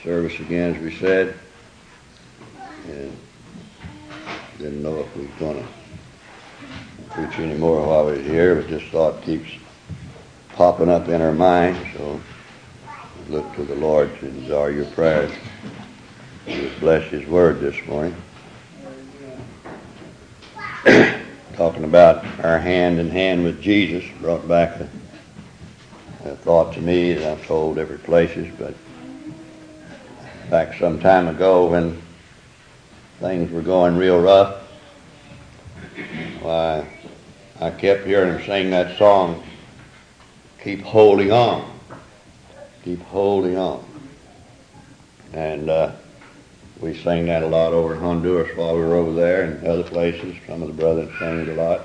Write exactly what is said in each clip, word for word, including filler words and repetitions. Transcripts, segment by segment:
service again, as we said, and didn't know if we was going to preach any more while we was here, but this thought keeps popping up in our mind, so look to the Lord to desire your prayers. Just bless His Word this morning. Talking about our hand in hand with Jesus brought back a, a thought to me that I've told every places, but back some time ago when things were going real rough, why, I kept hearing him sing that song, Keep Holding On. Keep holding on. And uh, we sang that a lot over in Honduras while we were over there and other places. Some of the brothers sang it a lot.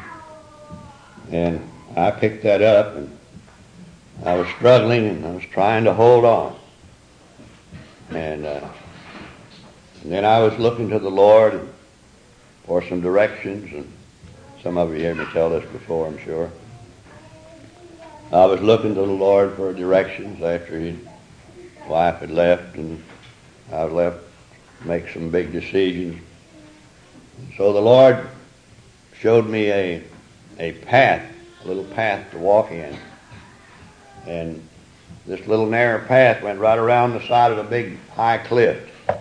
And I picked that up, and I was struggling, and I was trying to hold on. And, uh, and then I was looking to the Lord for some directions, and some of you heard me tell this before, I'm sure. I was looking to the Lord for directions after his wife had left, and I was left to make some big decisions. So the Lord showed me a a path, a little path to walk in. And this little narrow path went right around the side of a big high cliff,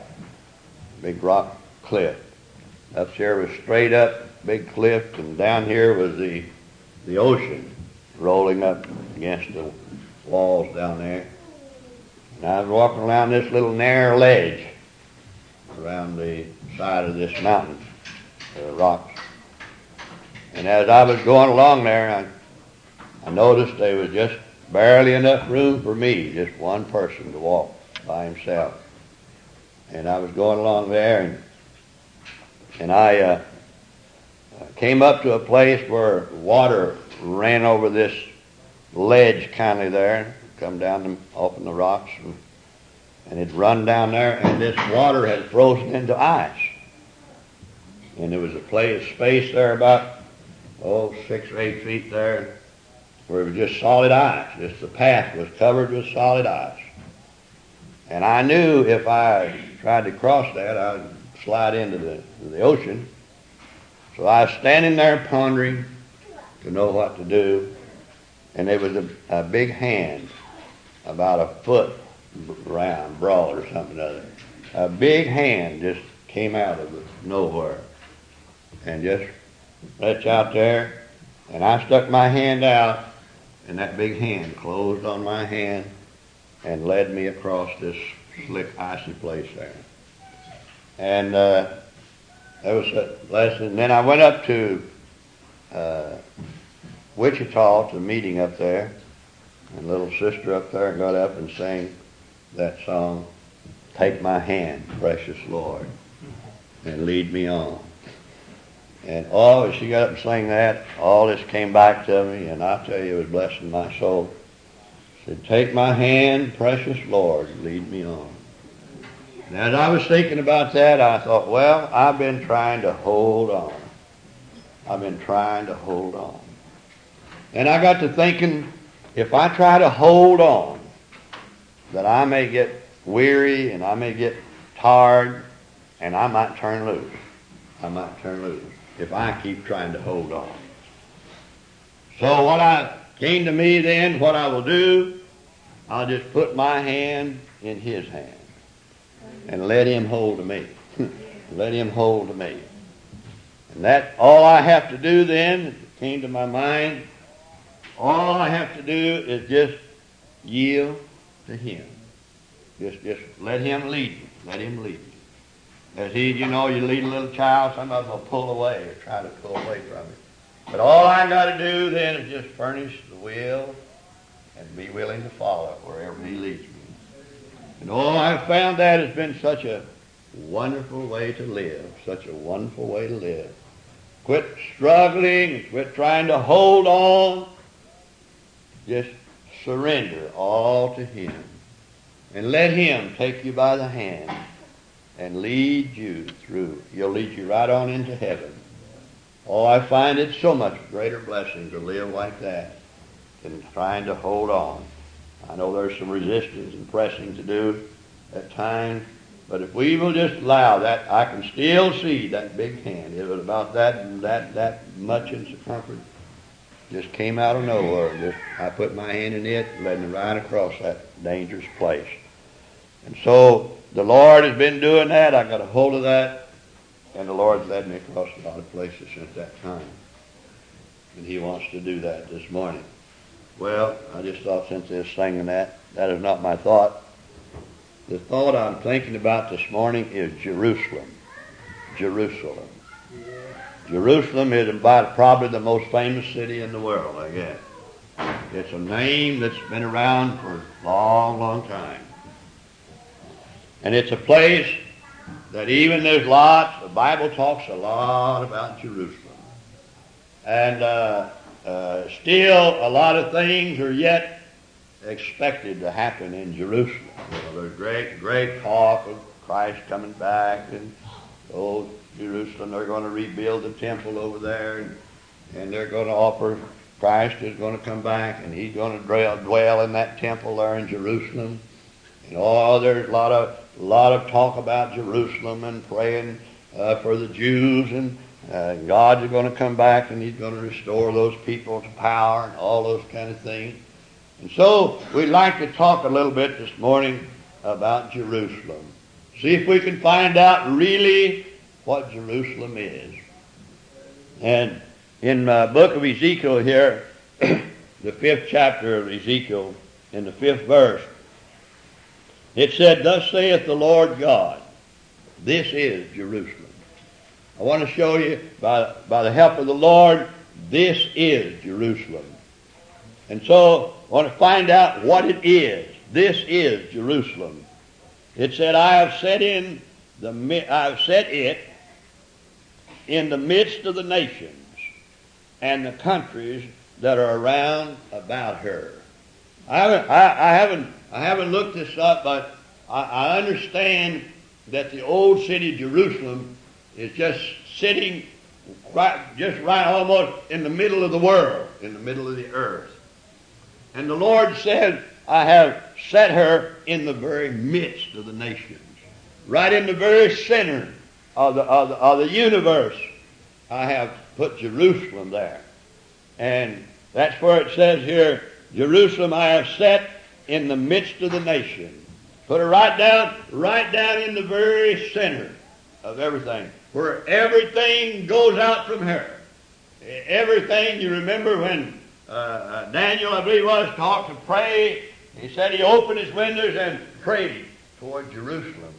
big rock cliff. Up here was straight up, big cliff, and down here was the the ocean rolling up against the walls down there. And I was walking around this little narrow ledge around the side of this mountain, the rocks. And as I was going along there, I, I noticed there was just barely enough room for me, just one person to walk by himself. And I was going along there, and, and I uh, came up to a place where water ran over this ledge kind of there, come down and open the rocks, and, and it run down there, and this water had frozen into ice. And there was a place, space there about, oh, six or eight feet there, where it was just solid ice. Just the path was covered with solid ice. And I knew if I tried to cross that, I would slide into the, the ocean. So I was standing there pondering to know what to do, and there was a, a big hand, about a foot round, broad or something other. A big hand just came out of nowhere and just reached out there, and I stuck my hand out, and that big hand closed on my hand and led me across this slick, icy place there. And uh, that was a lesson. And then I went up to uh, Wichita to a meeting up there, and little sister up there got up and sang that song, Take My Hand, Precious Lord, and Lead Me On. And all, as she got up and sang that, all this came back to me, and I tell you, it was blessing my soul. She said, Take my hand, precious Lord, lead me on. And as I was thinking about that, I thought, well, I've been trying to hold on. I've been trying to hold on. And I got to thinking, if I try to hold on, that I may get weary and I may get tired and I might turn loose. I might turn loose if I keep trying to hold on. So what I came to me then, what I will do, I'll just put my hand in his hand and let him hold to me. Let him hold to me. And that, all I have to do then, it came to my mind, all I have to do is just yield to him. Just, just let him lead me. Let him lead me. As he, you know, you lead a little child, some of them will pull away or try to pull away from it. But all I got to do then is just furnish the will and be willing to follow wherever he leads me. And oh, I've found that has been such a wonderful way to live, such a wonderful way to live. Quit struggling, quit trying to hold on. Just surrender all to him. And let him take you by the hand and lead you through. He'll lead you right on into heaven. Oh, I find it so much greater blessing to live like that than trying to hold on. I know there's some resistance and pressing to do, at times. But if we will just allow that, I can still see that big hand. It was about that that that much in circumference. Just came out of nowhere. Just I put my hand in it and led me right across that dangerous place. And so the Lord has been doing that. I got a hold of that, and the Lord's led me across a lot of places since that time. And He wants to do that this morning. Well, I just thought since they're singing that, that is not my thought. The thought I'm thinking about this morning is Jerusalem. Jerusalem. Yeah. Jerusalem is about probably the most famous city in the world, I guess. It's a name that's been around for a long, long time. And it's a place that even there's lots, the Bible talks a lot about Jerusalem. And uh, uh, still a lot of things are yet expected to happen in Jerusalem. You know, there's great, great talk of Christ coming back, and oh, Jerusalem, they're going to rebuild the temple over there, and, and they're going to offer, Christ is going to come back, and He's going to dwell, dwell in that temple there in Jerusalem. And oh, there's a lot of, a lot of talk about Jerusalem and praying uh, for the Jews, and uh, God is going to come back, and He's going to restore those people to power, and all those kind of things. And so we'd like to talk a little bit this morning about Jerusalem. See if we can find out really what Jerusalem is. And in the book of Ezekiel here, the fifth chapter of Ezekiel, in the fifth verse, it said, "Thus saith the Lord God, this is Jerusalem." I want to show you, by, by the help of the Lord, this is Jerusalem. And so I want to find out what it is. This is Jerusalem. It said, I have set in the I have set it in the midst of the nations and the countries that are around about her. I haven't I, I haven't I haven't looked this up, but I, I understand that the old city of Jerusalem is just sitting right just right almost in the middle of the world, in the middle of the earth. And the Lord said, I have set her in the very midst of the nations. Right in the very center of the, of the, of the universe. I have put Jerusalem there. And that's where it says here, Jerusalem I have set in the midst of the nation. Put her right down, right down in the very center of everything. Where everything goes out from her. Everything, you remember when Uh, uh, Daniel, I believe, was taught to pray. He said he opened his windows and prayed toward Jerusalem.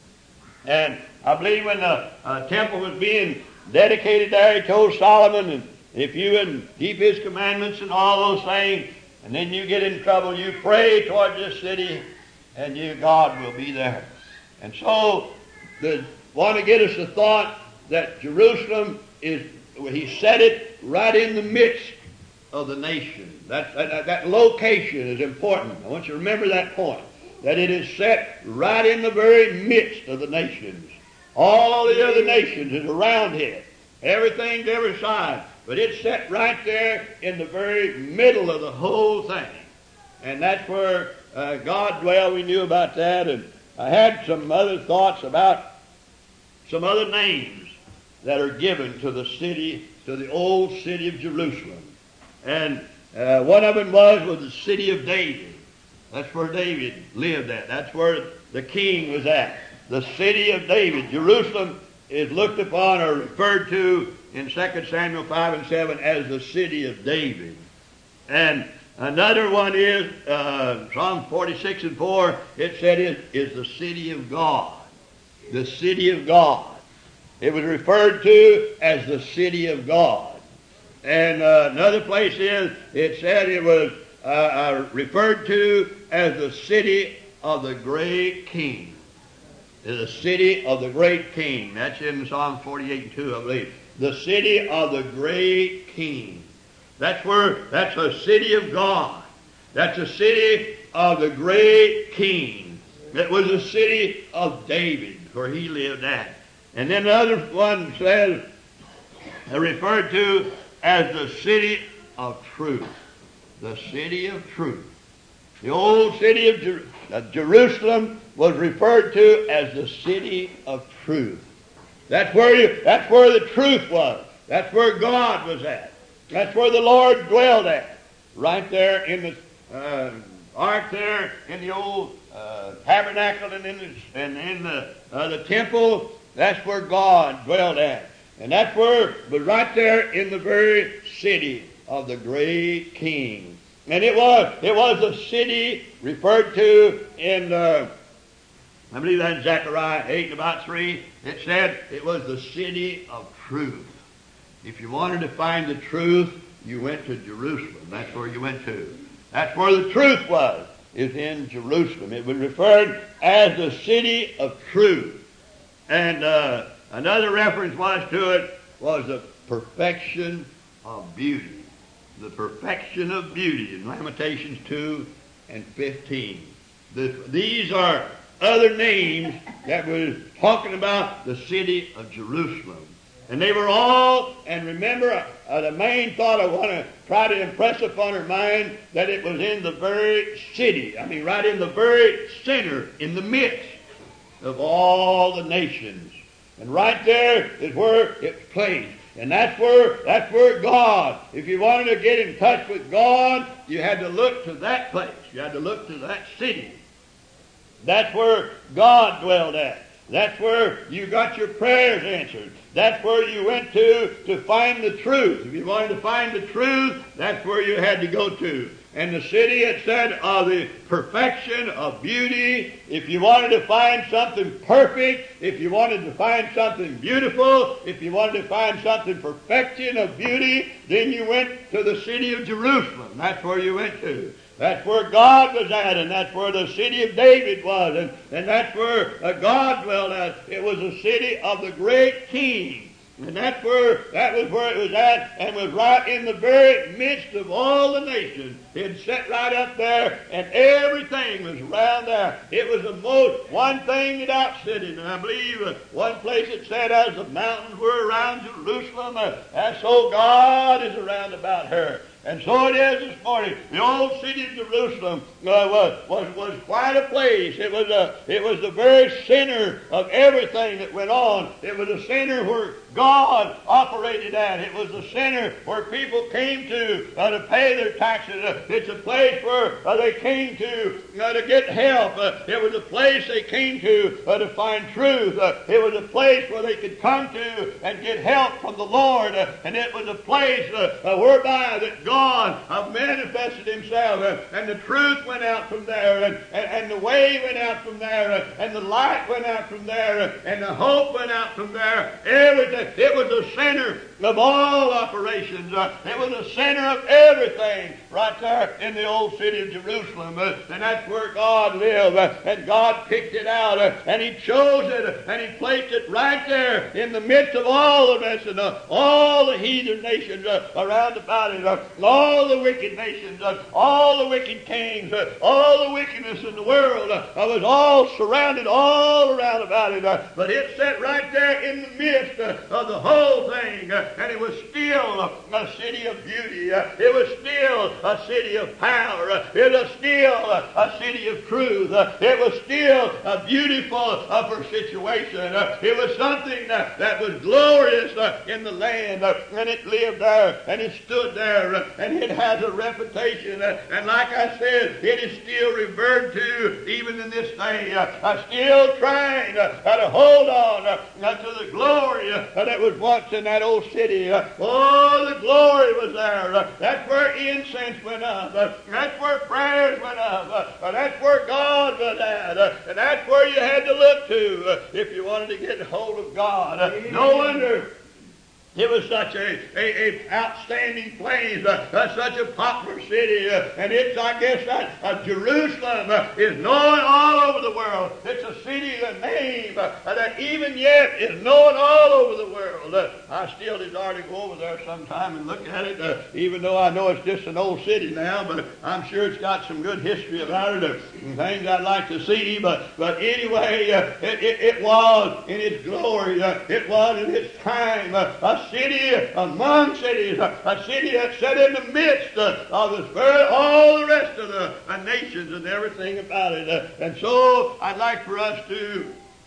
And I believe when the uh, temple was being dedicated there, he told Solomon, and if you would keep his commandments and all those things, and then you get in trouble, you pray toward this city, and you, God will be there. And so, the want to get us the thought that Jerusalem is, he set it right in the midst of the nation. That, that, that location is important. I want you to remember that point. That it is set right in the very midst of the nations. All the other nations is around it. Everything to every side. But it's set right there in the very middle of the whole thing. And that's where uh, God dwelled. We knew about that. And I had some other thoughts about some other names that are given to the city, to the old city of Jerusalem. And uh, one of them was, was the city of David. That's where David lived at. That's where the king was at. The city of David. Jerusalem is looked upon or referred to in Second Samuel five and seven as the city of David. And another one is, uh, Psalm forty-six and four, it said it is the city of God. The city of God. It was referred to as the city of God. And uh, another place is, it said it was uh, uh, referred to as the city of the great king. The city of the great king. That's in Psalm forty-eight and two, I believe. The city of the great king. That's where, that's a city of God. That's a city of the great king. It was the city of David, where he lived at. And then another one says, uh, referred to as the city of truth. The city of truth. The old city of Jerusalem. uh, Jerusalem was referred to as the city of truth. That's where you, that's where the truth was. That's where God was at. That's where the Lord dwelled at. Right there in the uh, ark there, in the old uh, tabernacle and in the, and in the, uh, the temple, that's where God dwelled at. And that's where, but right there in the very city of the great King. And it was, it was a city referred to in, uh, I believe that's Zechariah eight and about three. It said it was the city of truth. If you wanted to find the truth, you went to Jerusalem. That's where you went to. That's where the truth was, is in Jerusalem. It was referred as the city of truth. And uh, another reference was to it was the perfection of beauty. The perfection of beauty in Lamentations two and fifteen. The, these are other names that was talking about the city of Jerusalem. And they were all, and remember, uh, the main thought I want to try to impress upon her mind, that it was in the very city. I mean, right in the very center, in the midst of all the nations. And right there is where it's placed. And that's where, that's where God, if you wanted to get in touch with God, you had to look to that place. You had to look to that city. That's where God dwelled at. That's where you got your prayers answered. That's where you went to to find the truth. If you wanted to find the truth, that's where you had to go to. And the city, it said, of the perfection of beauty. If you wanted to find something perfect, if you wanted to find something beautiful, if you wanted to find something perfection of beauty, then you went to the city of Jerusalem. That's where you went to. That's where God was at, and that's where the city of David was, and, and that's where uh, God dwelled at. It was the city of the great King. And that's where, that was where it was at, and was right in the very midst of all the nations. It sat right up there, and everything was around there. It was the most, one thing that outstood it. And I believe uh, one place it said, as the mountains were around Jerusalem, uh, and so God is around about her. And so it is this morning. The old city of Jerusalem uh, was, was was quite a place. It was a it was the very center of everything that went on. It was the center where God operated at. It was the center where people came to uh, to pay their taxes. Uh, it's a place where uh, they came to uh, to get help. Uh, it was a place they came to uh, to find truth. Uh, it was a place where they could come to and get help from the Lord. Uh, and it was a place uh, uh, whereby that God uh, manifested Himself, uh, and the truth went out from there, and, and, and the way went out from there, uh, and the light went out from there, uh, and the hope went out from there. Everything. It was the center of all operations. Uh, it was the center of everything right there in the old city of Jerusalem. Uh, and that's where God lived. Uh, and God picked it out. Uh, and He chose it. Uh, and He placed it right there in the midst of all the rest of uh, all the heathen nations uh, around about it. Uh, all the wicked nations. Uh, all the wicked kings. Uh, all the wickedness in the world uh, was all surrounded all around about it. Uh, but it sat right there in the midst uh, of the whole thing. Uh, and it was still a city of beauty. Uh, it was still a city of power. Uh, it was still a city of truth. Uh, it was still a beautiful upper situation. Uh, it was something uh, that was glorious uh, in the land. Uh, and it lived there, and it stood there, uh, and it has a reputation. Uh, and like I said, it is still referred to even in this day. Uh, uh, still trying uh, to hold on uh, to the glory uh, that was once in that old city. Uh, oh, the glory was there. Uh, that's where incense went up. Uh, that's where prayers went up. Uh, that's where God was at. Uh, and that's where you had to look to uh, if you wanted to get hold of God. Uh, no wonder it was such a, a, a outstanding place, uh, uh, such a popular city, uh, and it's, I guess, that uh, Jerusalem uh, is known all over the world. It's a city that a name uh, that even yet is known all over the world. Uh, I still desire to go over there sometime and look at it, uh, even though I know it's just an old city now, but I'm sure it's got some good history about it, uh, and things I'd like to see. But, but anyway, uh, it, it, it was in its glory. Uh, it was in its time. Uh, a city among cities. Uh, a city that sat in the midst uh, of this very, all the rest of the uh, nations and everything about it. Uh, and so I'd like for us to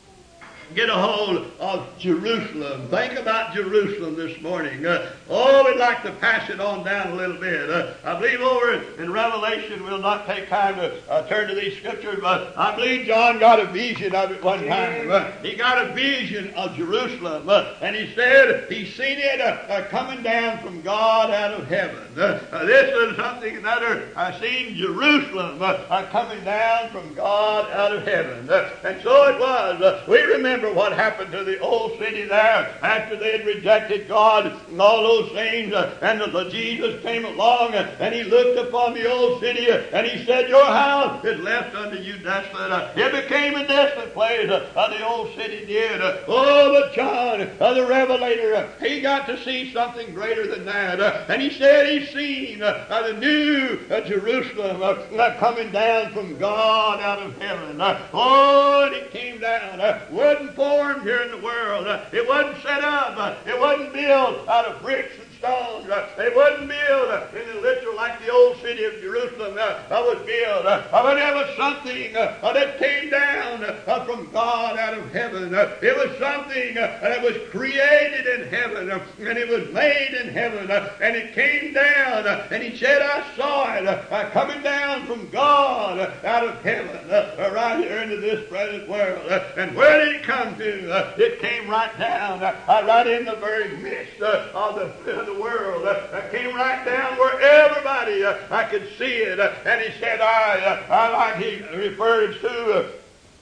get a hold of Jerusalem. Think about Jerusalem this morning. Uh, oh, we'd like to pass it on down a little bit. Uh, I believe over in, in Revelation, we'll not take time to uh, turn to these scriptures, but I believe John got a vision of it one time. Uh, he got a vision of Jerusalem, uh, and he said he seen it uh, uh, coming down from God out of heaven. Uh, uh, this is something another. I seen Jerusalem uh, uh, coming down from God out of heaven. Uh, and so it was. Uh, we remember what happened to the old city there after they had rejected God and all those things, uh, and the, Jesus came along uh, and he looked upon the old city uh, and he said, your house is left unto you desolate. Uh, it became a desolate place, uh, uh, the old city did. Uh, oh, but John, uh, the Revelator, uh, he got to see something greater than that. Uh, and he said he's seen uh, uh, the new uh, Jerusalem uh, uh, coming down from God out of heaven. Uh, oh, and it came down. Uh, wasn't formed here in the world. Uh, it wasn't set up. Uh, it wasn't built out of bricks and stones. Uh, it wasn't built uh, in the literal like the old city of Jerusalem uh, was built. Uh, but it was something uh, that came down uh, from God out of heaven. Uh, it was something uh, that was created in heaven, uh, and it was made in heaven, uh, and it came down, uh, and he said, I saw it uh, coming down from God uh, out of heaven, uh, right here into this present world. Uh, and where did it come to? Uh, it came right down, uh, right in the very midst uh, of the, uh, the world. Uh, it came right down where everybody uh, I could see it. Uh, and he said, I, uh, I like he refers to uh,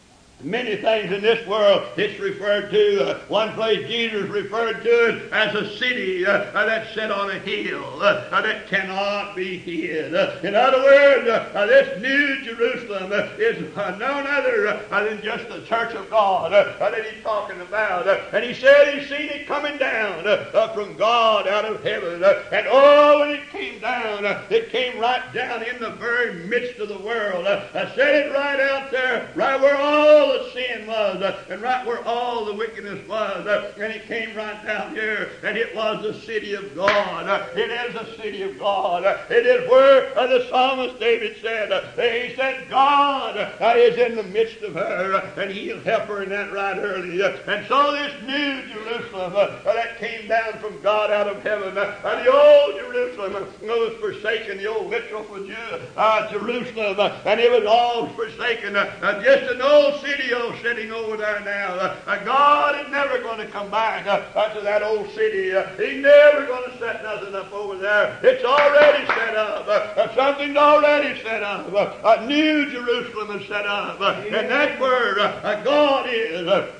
many things in this world. It's referred to, uh, one place Jesus referred to it as a city uh, uh, that's set on a hill uh, uh, that cannot be hid. Uh, in other words, uh, uh, this new Jerusalem uh, is uh, none other uh, than just the church of God uh, uh, that he's talking about. Uh, and he said he's seen it coming down uh, uh, from God out of heaven. Uh, and oh, when it came down, uh, it came right down in the very midst of the world. Uh, I said it right out there, right where all the sin was, uh, and right where all the wickedness was, uh, and it came right down here, and it was the city of God. Uh, it is the city of God. Uh, it is where uh, the psalmist David said, uh, he said, God uh, is in the midst of her, uh, and he'll help her in that right early. Uh, and so this new Jerusalem uh, that came down from God out of heaven, uh, and the old Jerusalem uh, was forsaken, the old literal for Jew, uh, Jerusalem, uh, and it was all forsaken, uh, uh, just an old city sitting over there now. Uh, uh, God is never going to come back uh, uh, to that old city. Uh, he's never going to set nothing up over there. It's already set up. Uh, uh, something's already set up. Uh, a new Jerusalem is set up. Uh, and that's where uh, uh, God is. Uh,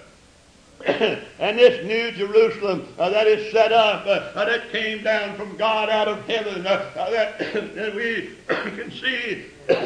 and this new Jerusalem uh, that is set up, uh, uh, that came down from God out of heaven, uh, uh, that, that we can see.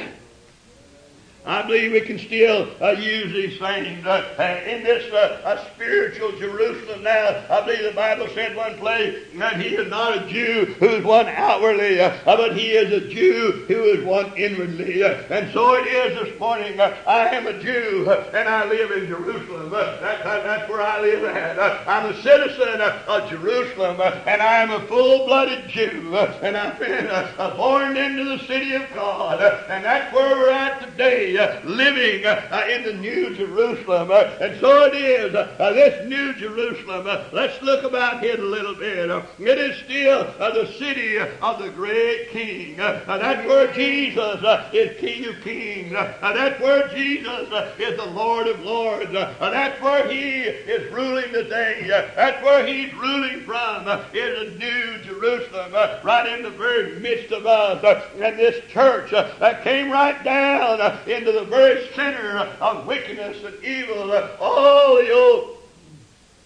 I believe we can still uh, use these things uh, uh, in this uh, uh, spiritual Jerusalem now. I believe the Bible said one place that he is not a Jew who is one outwardly, uh, but he is a Jew who is one inwardly. Uh, and so it is this morning. Uh, I am a Jew uh, and I live in Jerusalem. Uh, that, that, that's where I live at. Uh, I'm a citizen uh, of Jerusalem uh, and I am a full-blooded Jew. Uh, and I've been uh, uh, born into the city of God. Uh, and that's where we're at today. Uh, living uh, in the New Jerusalem. Uh, and so it is, uh, uh, this New Jerusalem, uh, let's look about here a little bit. Uh, it is still uh, the city of the great King. Uh, uh, that's where Jesus uh, is King of Kings. Uh, uh, that's where Jesus uh, is the Lord of Lords. Uh, uh, that's where he is ruling today. Uh, that's where he's ruling from, uh, in the New Jerusalem, uh, right in the very midst of us. Uh, and this church uh, that came right down uh, in into the very center of wickedness and evil. Uh, all the old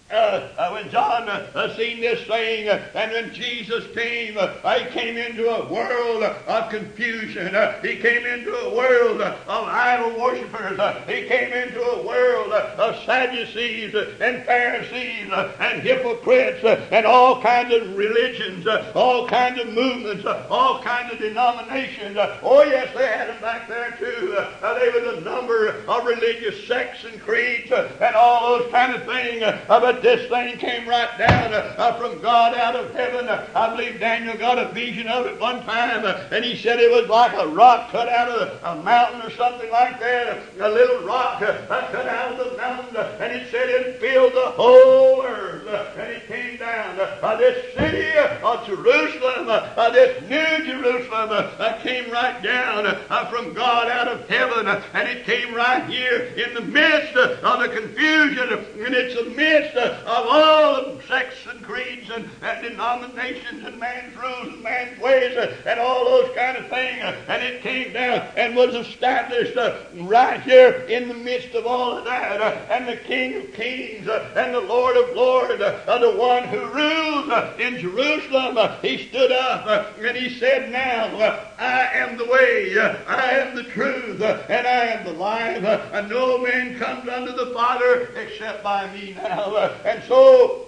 Uh, uh, when John uh, uh, seen this thing, uh, and when Jesus came, uh, he came into a world uh, of confusion. Uh, he came into a world uh, of idol worshippers. Uh, he came into a world uh, of Sadducees uh, and Pharisees uh, and hypocrites uh, and all kinds of religions, uh, all kinds of movements, uh, all kinds of denominations. Uh, oh yes, they had them back there too. Uh, uh, they were the number of religious sects and creeds uh, and all those kind of things. Uh, but this thing came right down uh, from God out of heaven. Uh, I believe Daniel got a vision of it one time, uh, and he said it was like a rock cut out of a mountain or something like that. A little rock uh, cut out of the mountain, uh, and it said it filled the whole earth. Uh, and it came down. Uh, this city of Jerusalem, uh, this new Jerusalem, uh, came right down uh, from God out of heaven, uh, and it came right here in the midst uh, of the confusion, and it's the midst uh, of all the sects and creeds and, and denominations and man's rules and man's ways uh, and all those kind of things. Uh, and it came down and was established uh, right here in the midst of all of that. Uh, and the King of Kings uh, and the Lord of Lords, uh, the one who rules uh, in Jerusalem, uh, he stood up uh, and he said, now uh, I am the way, uh, I am the truth, uh, and I am the life. Uh, and no man comes unto the Father except by me now. Uh, and so,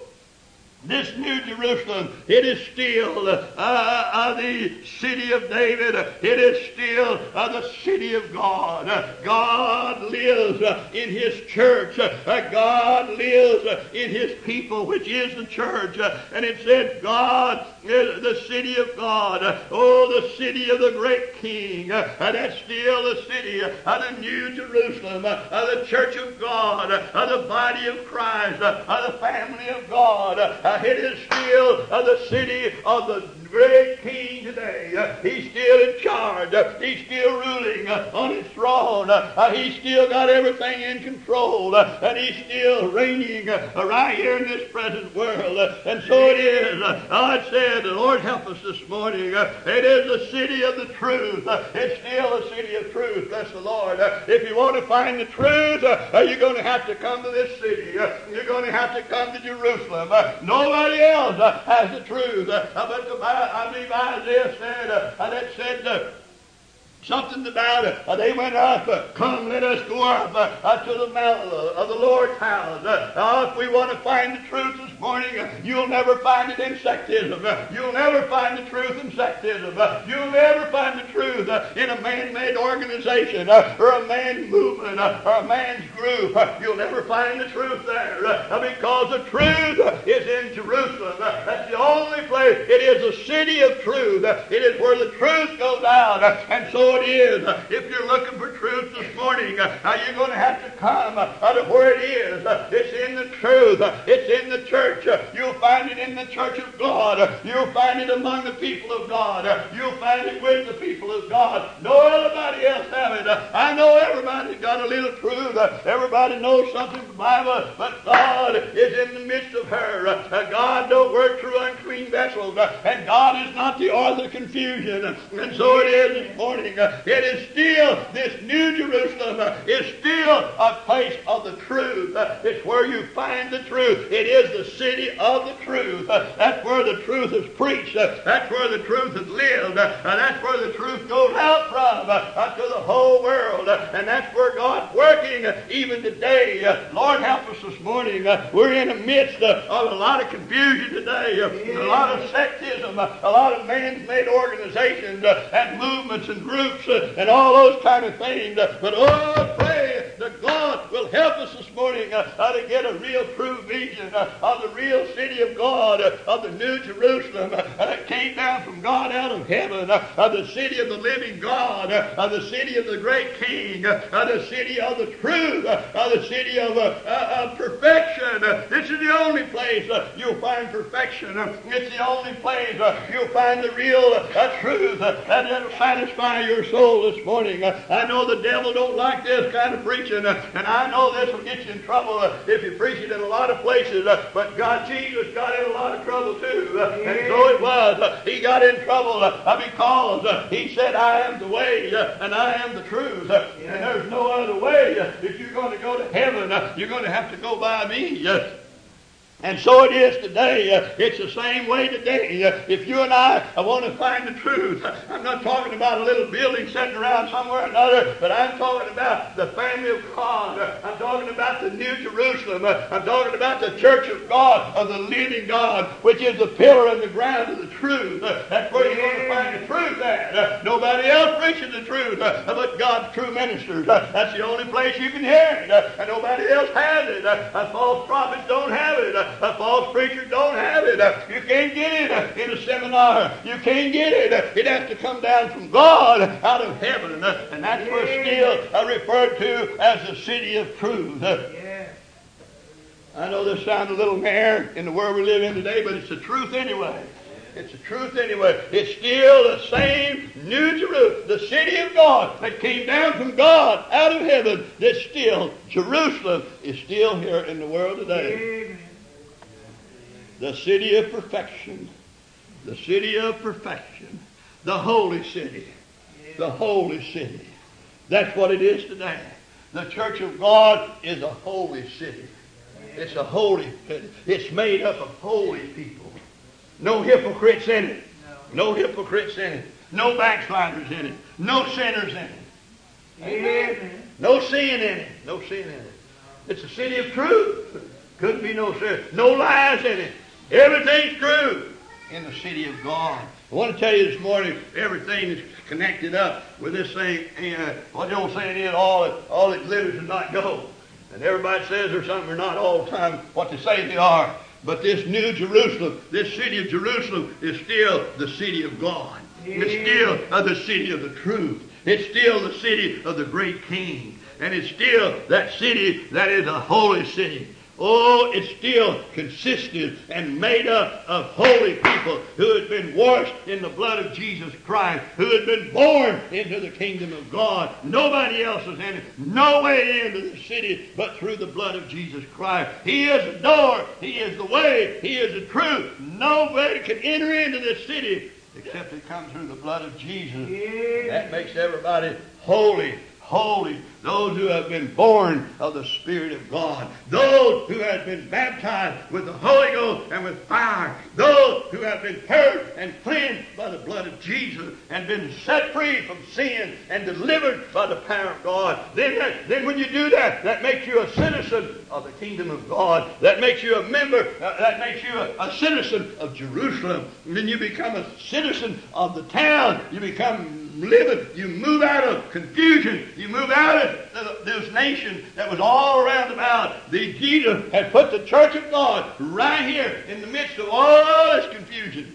this new Jerusalem, it is still uh, uh, the city of David. It is still uh, the city of God. Uh, God lives uh, in His church. Uh, God lives uh, in His people, which is the church. Uh, and it said, God is the city of God. Uh, oh, the city of the great King. Uh, that's still the city of uh, the new Jerusalem. Uh, uh, the church of God. Uh, the body of Christ. Uh, uh, the family of God. Uh, It is still uh, the city of the great King today. Uh, he's still in charge. Uh, he's still ruling uh, on his throne. Uh, uh, he's still got everything in control. Uh, and he's still reigning uh, right here in this present world. Uh, and so it is. Uh, God said, the Lord help us this morning. Uh, it is the city of the truth. Uh, it's still a city of truth. Bless the Lord. Uh, if you want to find the truth, uh, you're going to have to come to this city. Uh, you're going to have to come to Jerusalem. Uh, nobody else uh, has the truth. Uh, but the Bible, I believe Isaiah said, uh, that said, uh, something about it. Uh, they went up. Uh, Come, let us go up uh, uh, to the mountain uh, of the Lord's house. Uh, uh, if we want to find the truth this morning, uh, you'll never find it in sectism. Uh, you'll never find the truth in sectism. Uh, you'll never find the truth uh, in a man-made organization uh, or a man movement uh, or a man's group. Uh, you'll never find the truth there uh, because the truth uh, is in Jerusalem. Uh, that's the only place. It is the city of truth. Uh, it is where the truth goes out. Uh, and so it is. Uh, if you're looking for truth this morning, uh, uh, you're going to have to come uh, to where it is. Uh, it's in the truth. Uh, it's in the church. Uh, you'll find it in the church of God. Uh, you'll find it among the people of God. Uh, you'll find it with the people of God. No other else have it. Uh, I know everybody's got a little truth. Uh, everybody knows something from the Bible, but God is in the midst of her. Uh, uh, God don't work through unclean vessels, uh, and God is not the author of confusion. Uh, and so it is this morning. Uh, it is still, this new Jerusalem uh, is still a place of the truth. Uh, it's where you find the truth. It is the city of the truth. Uh, that's where the truth is preached. Uh, that's where the truth is lived. Uh, that's where the truth goes out from uh, uh, to the whole world. Uh, and that's where God's working uh, even today. Uh, Lord, help us this morning. Uh, we're in the midst uh, of a lot of confusion today. Uh, a lot of sectism. Uh, a lot of man's-made organizations uh, and movements and groups uh, and all those kind of things. Uh, but oh, pray that God will help us this morning uh, uh, to get a real true vision uh, of the real city of God, uh, of the new Jerusalem uh, that came down from God out of heaven, uh, of the city of the living God, uh, of the city of the great King, uh, of the city of the truth, uh, of the city of, uh, uh, of perfection. Uh, this is the only place uh, you'll find perfection. Uh, it's the only place uh, you'll find the real uh, truth uh, that'll satisfy your soul this morning. Uh, I know the devil don't like this kind of preaching, uh, and I know this will get you in trouble uh, if you preach it in a lot of places, uh, but God, Jesus got in a lot of trouble too, uh, and so it was. Uh, he got in trouble uh, because uh, he said, I am the way uh, and I am the truth, uh, and there's no other way. Uh, if you're going to go to heaven, uh, you're going to have to go by me. Uh, And so it is today. Uh, it's the same way today. Uh, if you and I uh, want to find the truth, uh, I'm not talking about a little building sitting around somewhere or another, but I'm talking about the family of God. Uh, I'm talking about the New Jerusalem. Uh, I'm talking about the church of God, of the living God, which is the pillar and the ground of the truth. Uh, that's where you're going to find the truth at. Uh, nobody else preaches the truth uh, but God's true ministers. Uh, that's the only place you can hear it. Uh, and nobody else has it. Uh, uh, false prophets don't have it. Uh, A false preacher don't have it. Uh, you can't get it uh, in a seminar. You can't get it. Uh, it has to come down from God out of heaven. Uh, and that's where still uh, referred to as the city of truth. Uh, I know this sounds a little mere in the world we live in today, but it's the truth anyway. It's the truth anyway. It's still the same New Jerusalem, the city of God that came down from God out of heaven. That's still, Jerusalem is still here in the world today. The city of perfection. The city of perfection. The holy city. The holy city. That's what it is today. The church of God is a holy city. It's a holy city. It's made up of holy people. No hypocrites in it. No hypocrites in it. No backsliders in it. No sinners in it. Amen. No sin in it. No sin in it. It's a city of truth. Couldn't be no sin. No lies in it. Everything's true in the city of God. I want to tell you this morning, everything is connected up with this thing. Uh, what the old saying is, all that, all that glitters is not gold. And everybody says there's something or not all the time what they say they are. But this New Jerusalem, this city of Jerusalem is still the city of God. It's still uh, the city of the truth. It's still the city of the great King. And it's still that city that is a holy city. Oh, it's still consisted and made up of holy people who had been washed in the blood of Jesus Christ, who had been born into the kingdom of God. Nobody else is in it. No way into the city but through the blood of Jesus Christ. He is the door. He is the way. He is the truth. Nobody can enter into this city except it comes through the blood of Jesus. That makes everybody holy. Holy, those who have been born of the Spirit of God, those who have been baptized with the Holy Ghost and with fire, those who have been purged and cleansed by the blood of Jesus and been set free from sin and delivered by the power of God. Then, that, then when you do that, that makes you a citizen of the kingdom of God. That makes you a member, uh, that makes you a, a citizen of Jerusalem. And then you become a citizen of the town. You become living, you move out of confusion. You move out of this nation that was all around about. The Jesus had put the church of God right here in the midst of all this confusion.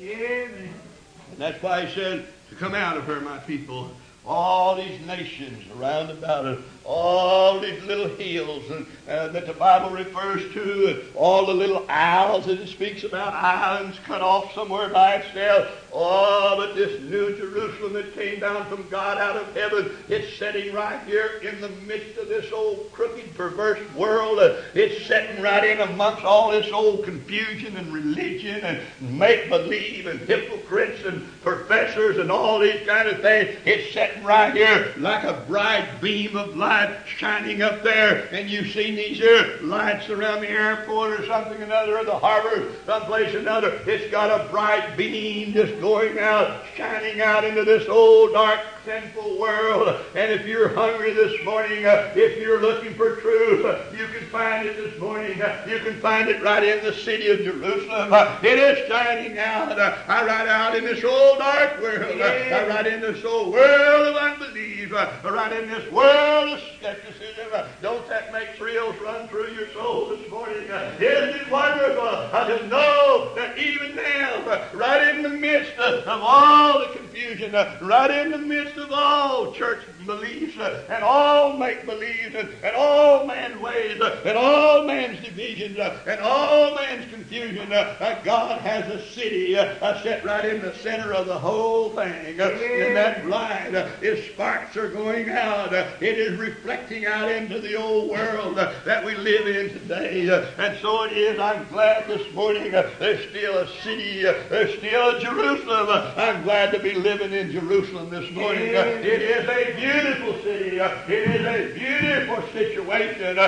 Amen. And that's why he said to come out of her, my people. All these nations around about us, all these little hills and, uh, that the Bible refers to, and all the little isles that it speaks about, islands cut off somewhere by itself. Oh, but this New Jerusalem that came down from God out of heaven, it's sitting right here in the midst of this old crooked, perverse world. Uh, it's sitting right in amongst all this old confusion and religion and make-believe and hypocrites and professors and all these kind of things. It's sitting right here like a bright beam of light shining up there. And you've seen these here lights around the airport or something or another, or the harbor, someplace or another. It's got a bright beam just going out, shining out into this old dark sinful world. And if you're hungry this morning, uh, if you're looking for truth, uh, you can find it this morning. Uh, you can find it right in the city of Jerusalem. Uh, it is shining out. Uh, I right out in this old dark world. Uh, I right in this old world of unbelief. Uh, right in this world of skepticism. Uh, don't that make thrills run through your soul this morning? Uh, isn't it wonderful uh, to know that even now, uh, right in the midst uh, of all the confusion, uh, right in the midst of all church beliefs uh, and all make-believes and, and all man's ways uh, and all man's divisions uh, and all man's confusion, uh, uh, God has a city uh, uh, set right in the center of the whole thing. Uh, and that light, uh, its sparks are going out. Uh, it is reflecting out into the old world uh, that we live in today. Uh, and so it is. I'm glad this morning uh, there's still a city. Uh, there's still a Jerusalem. Uh, I'm glad to be living in Jerusalem this morning. Uh, it is a beautiful city. Uh, it is a beautiful situation. Uh, it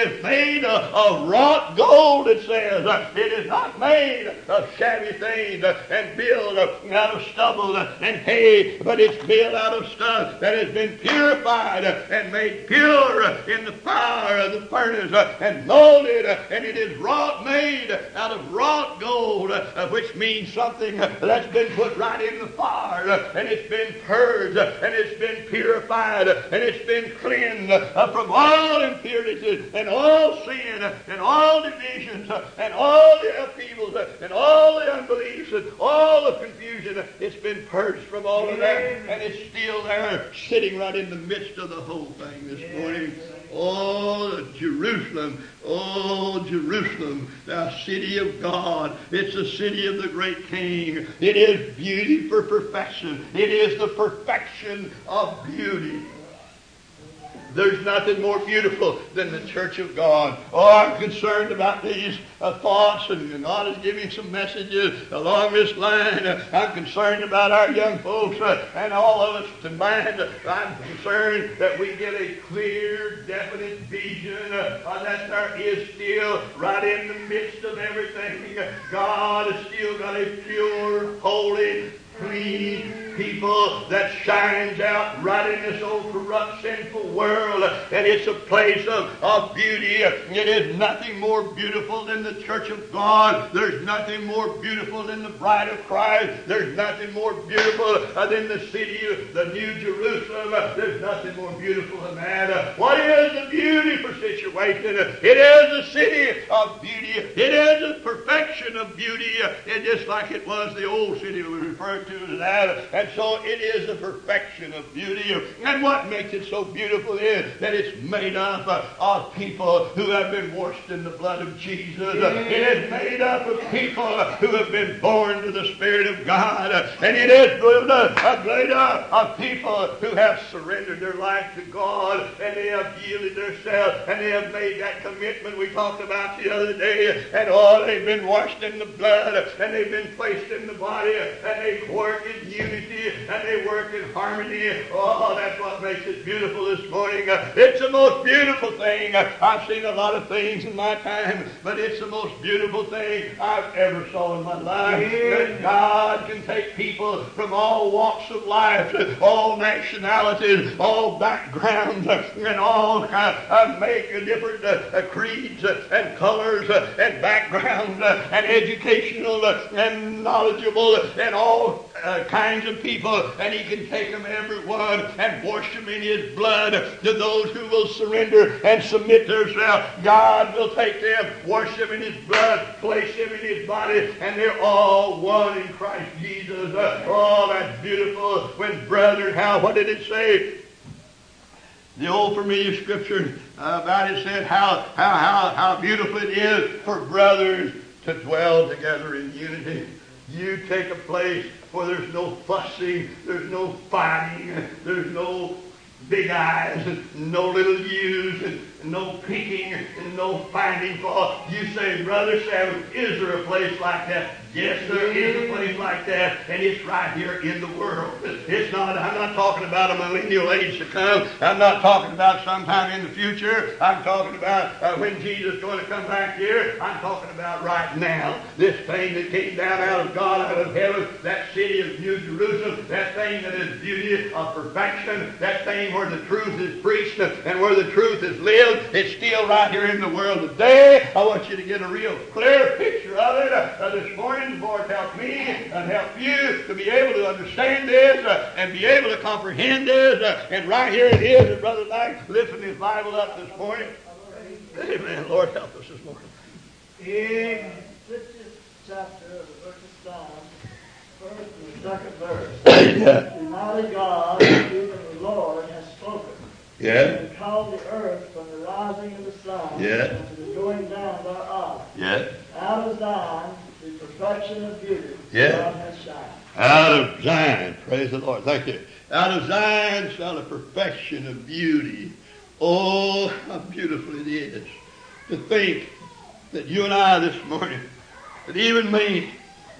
is made of, of wrought gold, it says. It is not made of shabby things and built out of stubble and hay, but it's built out of stuff that has been purified and made pure in the fire of the furnace and molded, and it is wrought, made out of wrought gold, which means something that's been put right in the fire, and it's been purged, and it's been purified, and it's been cleansed from all impurities and all sin and all divisions and all the upheavals and all the unbeliefs and all the confusion. It's been purged from all of that, and it's still there, sitting right in the midst of the whole thing this morning. Oh, Jerusalem, oh, Jerusalem, thou city of God. It's the city of the great King. It is beauty for perfection. It is the perfection of beauty. There's nothing more beautiful than the church of God. Oh, I'm concerned about these uh, thoughts, and God is giving some messages along this line. Uh, I'm concerned about our young folks uh, and all of us combined. I'm concerned that we get a clear, definite vision uh, that there is still, right in the midst of everything, God has still got a pure, holy, clean people that shines out right in this old corrupt, sinful world. And it's a place of, of beauty. It is nothing more beautiful than the church of God. There's nothing more beautiful than the bride of Christ. There's nothing more beautiful than the city of the New Jerusalem. There's nothing more beautiful than that. What is the beauty for situation? It is the city of beauty. It is the perfection of beauty. And just like it was the old city we referred to as that. And so it is the perfection of beauty. And what makes it so beautiful is that it's made up of people who have been washed in the blood of Jesus. It is made up of people who have been born to the Spirit of God. And it is made up of people who have surrendered their life to God, and they have yielded themselves, and they have made that commitment we talked about the other day. And oh, they've been washed in the blood, and they've been placed in the body, and they work in unity, and they work in harmony. Oh, that's what makes it beautiful this morning. It's the most beautiful thing. I've seen a lot of things in my time, but it's the most beautiful thing I've ever saw in my life. That God can take people from all walks of life, all nationalities, all backgrounds, and all uh, make different uh, creeds and colors and backgrounds and educational and knowledgeable and all Uh, kinds of people, and he can take them every one and wash them in his blood. To those who will surrender and submit themselves, God will take them, wash them in his blood, place them in his body, and they're all one in Christ Jesus. Uh, oh, that's beautiful. When brethren, how, what did it say? The old familiar scripture uh, about it said how, how, how, how beautiful it is for brothers to dwell together in unity. You take a place where there's no fussing, there's no fighting, there's no big eyes, and no little U's, and no picking, and no finding fault. You say, Brother Savage, is there a place like that? Yes, there is a place like that, and it's right here in the world. It's not, I'm not talking about a millennial age to come. I'm not talking about sometime in the future. I'm talking about uh, when Jesus is going to come back here. I'm talking about right now. This thing that came down out of God, out of heaven, that city of New Jerusalem, that thing that is beauty of perfection, that thing where the truth is preached and where the truth is lived, it's still right here in the world today. I want you to get a real clear picture of it uh, this morning. The Lord help me and help you to be able to understand this uh, and be able to comprehend this. Uh, and right here it is, and Brother Knight lifting his Bible up this morning. Amen. Lord help us this morning. In fiftieth chapter of the book of Psalms, first and the second verse, Yeah. the mighty God, even the Lord, has spoken. Yeah. And called the earth from the rising of the sun Yeah. and to the going down thereof. Yeah. Out of Zion, the perfection of beauty, Yeah. God has shined. Out of Zion, praise the Lord, thank you. Out of Zion shall the perfection of beauty. Oh, how beautiful it is to think that you and I this morning, that even me,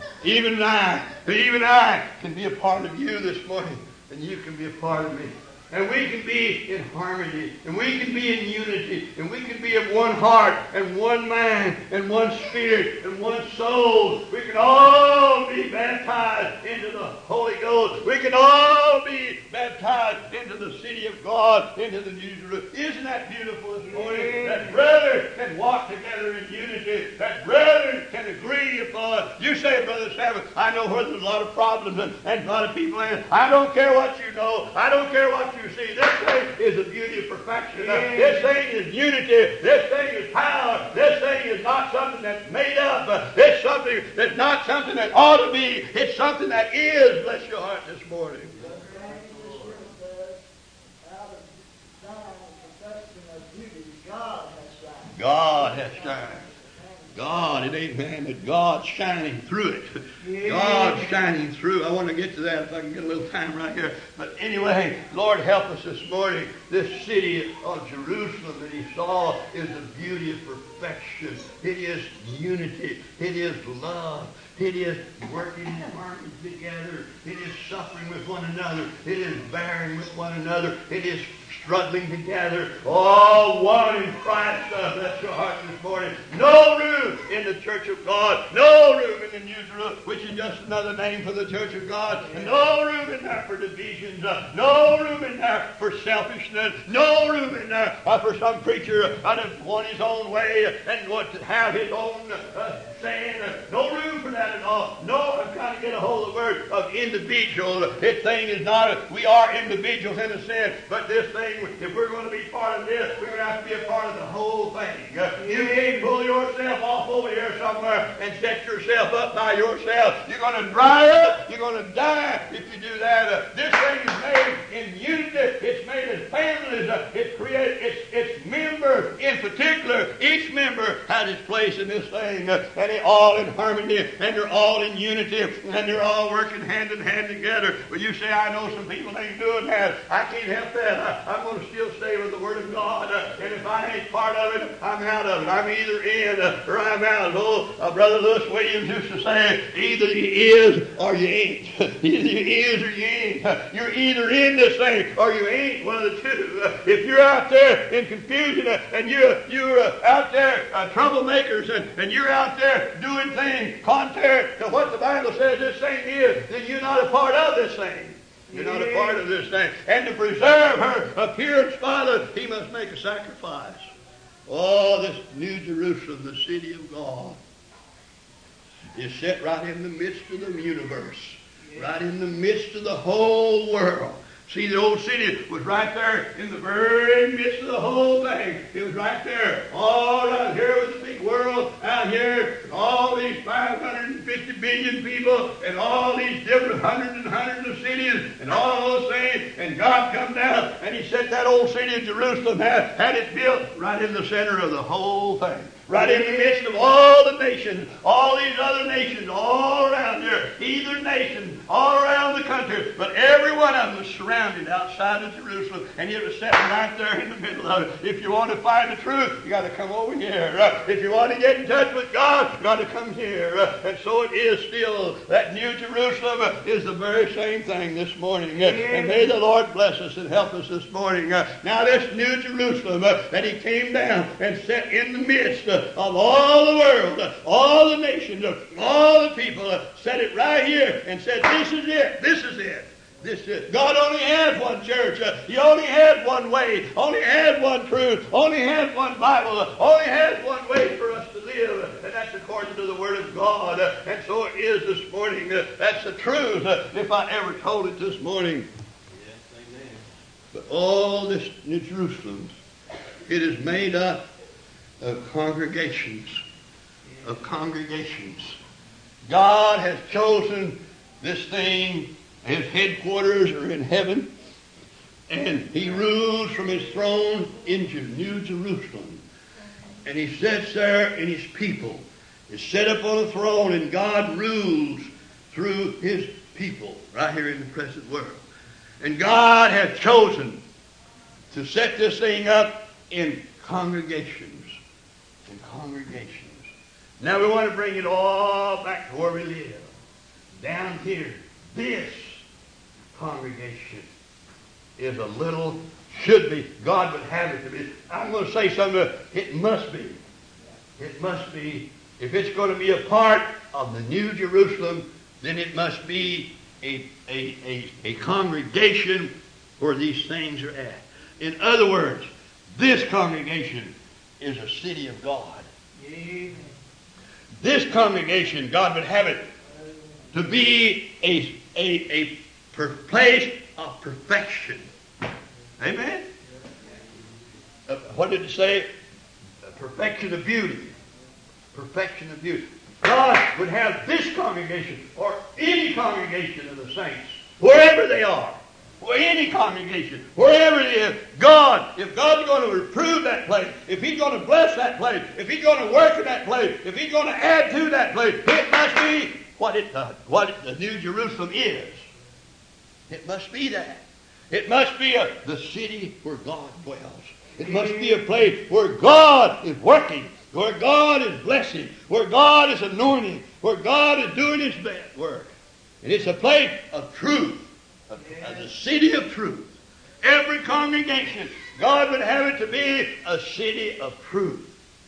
even I, that even I can be a part of you this morning, and you can be a part of me. and we can be in harmony, and we can be in unity, and we can be of one heart, and one mind, and one spirit, and one soul. We can all be baptized into the Holy Ghost. We can all be baptized into the city of God, into the New Jerusalem. Isn't that beautiful this morning? That brothers can walk together in unity. That brothers can agree upon. You say, Brother Sabbath, I know where there's a lot of problems and, and a lot of people in. I don't care what you know. I don't care what you see. This thing is the beauty of perfection. Uh, this thing is unity. This thing is power. This thing is not something that's made up. Uh, it's something that's not something that ought to be. It's something that is. Bless your heart this morning. God has shined. God, it ain't man, but God's shining through it. Yeah. God's shining through. I want to get to that if I can get a little time right here. But anyway, Lord, help us this morning. This city of Jerusalem that he saw is the beauty of perfection. It is unity. It is love. It is working in harmony together. It is suffering with one another. It is bearing with one another. It is struggling together. All one in Christ. Uh, bless your heart this morning. No room in the church of God. No room in the New Jerusalem, which is just another name for the church of God. And no room in there for divisions. Uh, no room in there for selfishness. No room in there uh, for some preacher uh, to want his own way and want to have his own uh, saying. Uh, no room for that at all. No, I'm trying to get a hold of the word of individual. This thing is not, a, we are individuals in a sense, but this thing, if we're going to be part of this, we're going to have to be a part of the whole thing. Uh, you can't pull yourself off over here somewhere and set yourself up by yourself. You're going to dry up. You're going to die if you do that. Uh, this thing is made in unity. It's made as families. Uh, it's created. It's, it's members in particular. Each member has its place in this thing, uh, and they're all in harmony, and they're all in unity, and they're all working hand in hand together. But you say, I know some people ain't doing that. I can't help that. I, I'm going to still stay with the Word of God, uh, and if I ain't part of it, I'm out of it. I'm either in uh, or I'm out. Oh, uh, Brother Lewis Williams used to say, either you is or you ain't. Either you is or you ain't. Uh, you're either in this thing or you ain't. One of the two. Uh, if you're out there in confusion uh, and you're you're uh, out there uh, troublemakers and, and you're out there doing things contrary to what the Bible says this thing is, then you're not a part of this thing. You're not a part of this thing. And to preserve her appearance, Father, he must make a sacrifice. Oh, this New Jerusalem, the city of God, is set right in the midst of the universe, right in the midst of the whole world. See, the old city was right there in the very midst of the whole thing. It was right there. All out here was the big world out here. All these five hundred fifty billion people and all these different hundreds and hundreds of cities and all those things. And God come down and he set that old city of Jerusalem, had, had it built right in the center of the whole thing. Right in the midst of all the nations, all these other nations, all around here, either nation, all around the country, but every one of them was surrounded outside of Jerusalem, and it was sitting right there in the middle of it. If you want to find the truth, you got to come over here. Uh, if you want to get in touch with God, you got to come here. Uh, and so it is still. That New Jerusalem uh, is the very same thing this morning. Uh, and may the Lord bless us and help us this morning. Uh, now this New Jerusalem uh, that he came down and set in the midst uh, of all the world, uh, all the nations, uh, all the people, uh, set it right here and said, this is it, this is it. This is, God only had one church. Uh, he only had one way. Only had one truth. Only had one Bible. Uh, only had one way for us to live. Uh, and that's according to the Word of God. Uh, and so it is this morning. Uh, that's the truth. Uh, if I ever told it this morning. Yes, amen. But all this New Jerusalem, it is made up of congregations. Of congregations. God has chosen this thing. His headquarters are in heaven, and he rules from his throne into New Jerusalem. And he sits there, and his people is set up on a throne, and God rules through his people right here in the present world. And God has chosen to set this thing up in congregations. In congregations. Now we want to bring it all back to where we live. Down here. This congregation is a little, should be, God would have it to be. I'm going to say something, it must be. It must be. If it's going to be a part of the New Jerusalem, then it must be a, a, a, a congregation where these things are at. In other words, this congregation is a city of God. Amen. This congregation, God would have it to be a, a, a per place of perfection. Amen? Uh, what did it say? Uh, perfection of beauty. Perfection of beauty. God would have this congregation, or any congregation of the saints, wherever they are, or any congregation, wherever it is, God, if God's going to reprove that place, if He's going to bless that place, if He's going to work in that place, if He's going to add to that place, it must be what it uh, what it, the New Jerusalem is. It must be that. It must be a, the city where God dwells. It must be a place where God is working, where God is blessing, where God is anointing, where God is doing His best work. And it's a place of truth. As a city of truth. Every congregation, God would have it to be a city of truth.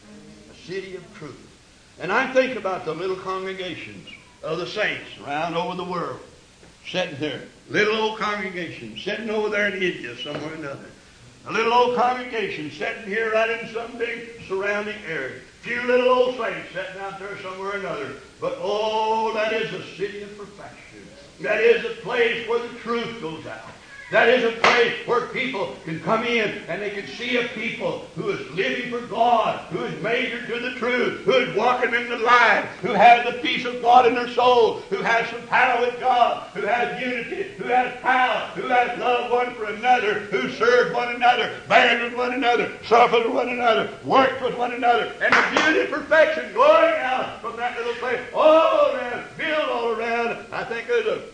A city of truth. And I think about the little congregations of the saints around over the world, sitting there. Little old congregation sitting over there in India somewhere or another. A little old congregation sitting here right in some big surrounding area. A few little old saints sitting out there somewhere or another. But oh, that is a city of perfection. That is a place where the truth goes out. That is a place where people can come in and they can see a people who is living for God, who is measured to the truth, who is walking in the light, who has the peace of God in their soul, who has some power with God, who has unity, who has power, who has love one for another, who serves one another, bears with one another, suffers with one another, works with one another, and the beauty of perfection going out from that little place all around, built all around. I think there's a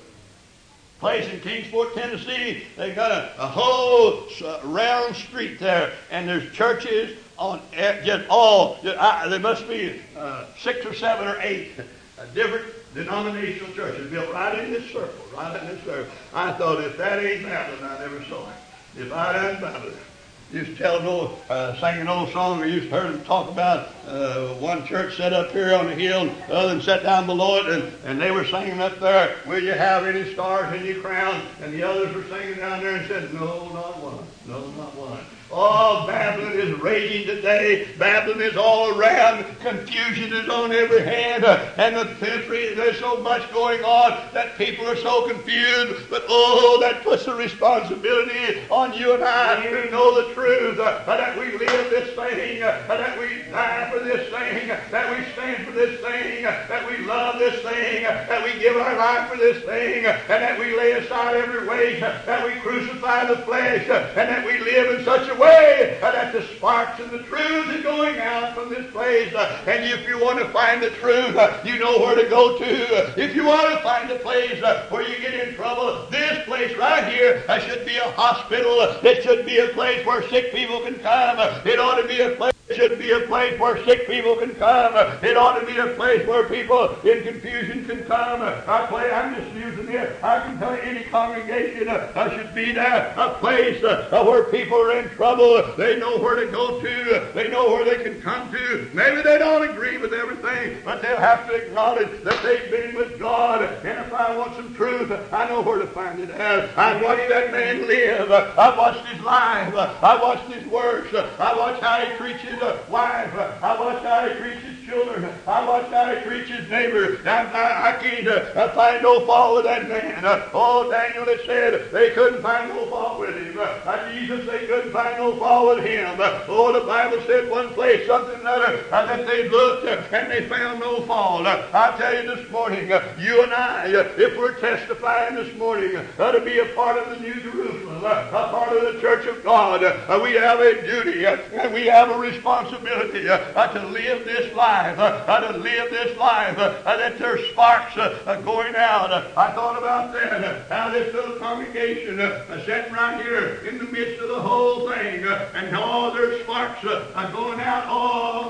place in Kingsport, Tennessee. They've got a, a whole uh, round street there, and there's churches on just all. Just, I, there must be uh, six or seven or eight uh, different denominational churches built right in this circle, right in this circle. I thought, if that ain't Babylon, I never saw it. If I ain't Babylon. Used to tell an old, uh, sing an old song. I used to hear them talk about uh, one church set up here on the hill, the other one set down below it, and, and they were singing up there, "Will you have any stars in your crown?" And the others were singing down there and said, "No, not one. No, not one." Oh, Babylon is raging today. Babylon is all around. Confusion is on every hand. And the country, there's so much going on that people are so confused. But oh, that puts the responsibility on you and I to know the truth. Uh, that we live this thing. Uh, that we die for this thing. Uh, that we stand for this thing. Uh, that we love this thing. Uh, that we give our life for this thing. Uh, and that we lay aside every weight. Uh, that we crucify the flesh. Uh, and that we live in such a way uh, that the sparks and the truth is going out from this place. Uh, and if you want to find the truth, uh, you know where to go to. Uh, if you want to find a place uh, where you get in trouble, this place right here uh, should be a hospital. Uh, it should be a place where sick people can come. Uh, it ought to be a place. It should be a place where sick people can come. Uh, it ought to be a place where people in confusion can come. Uh, I play, I'm just using it. I can tell you any congregation uh, uh, should be there. A place uh, uh, where people are in trouble. They know where to go to. They know where they can come to. Maybe they don't agree with everything, but they'll have to acknowledge that they've been with God. And if I want some truth, I know where to find it at. I watched that man live. I watched his life. I watched his works. I watched how he treats his wife. I watched how he treats his children. I watched how he treats his neighbor. I, I, I can't uh, find no fault with that man. Uh, oh, Daniel had said they couldn't find no fault with him. Uh, Jesus, they couldn't find no fault with him. Uh, oh, the Bible said one place, something other, uh, that they looked uh, and they found no fault. Uh, I tell you this morning, uh, you and I, uh, if we're testifying this morning uh, to be a part of the New Jerusalem, uh, a part of the Church of God, uh, we have a duty uh, and we have a responsibility uh, uh, to live this life, uh, uh, to live this life, uh, uh, that there's sparks uh, uh, going out. Uh, I thought about that, uh, how this little congregation uh, uh, sitting right here in the midst of the whole thing, uh, and all there's sparks uh, uh, going out all around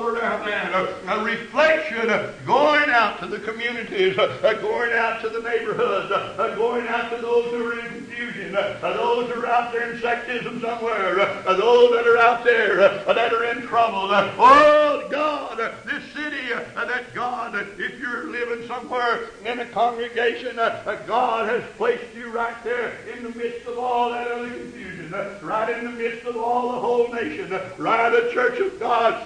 man, a, a reflection uh, going out to the communities, uh, uh, going out to the neighborhoods, uh, uh, going out to those who are in confusion, uh, uh, those who are out there in sectism somewhere, uh, uh, those that are out there uh, that are in trouble. Uh, oh, God, uh, this city, uh, that God, uh, if you're living somewhere in a congregation, uh, uh, God has placed you right there in the midst of all that other confusion, uh, right in the midst of all the whole nation, uh, right the church of God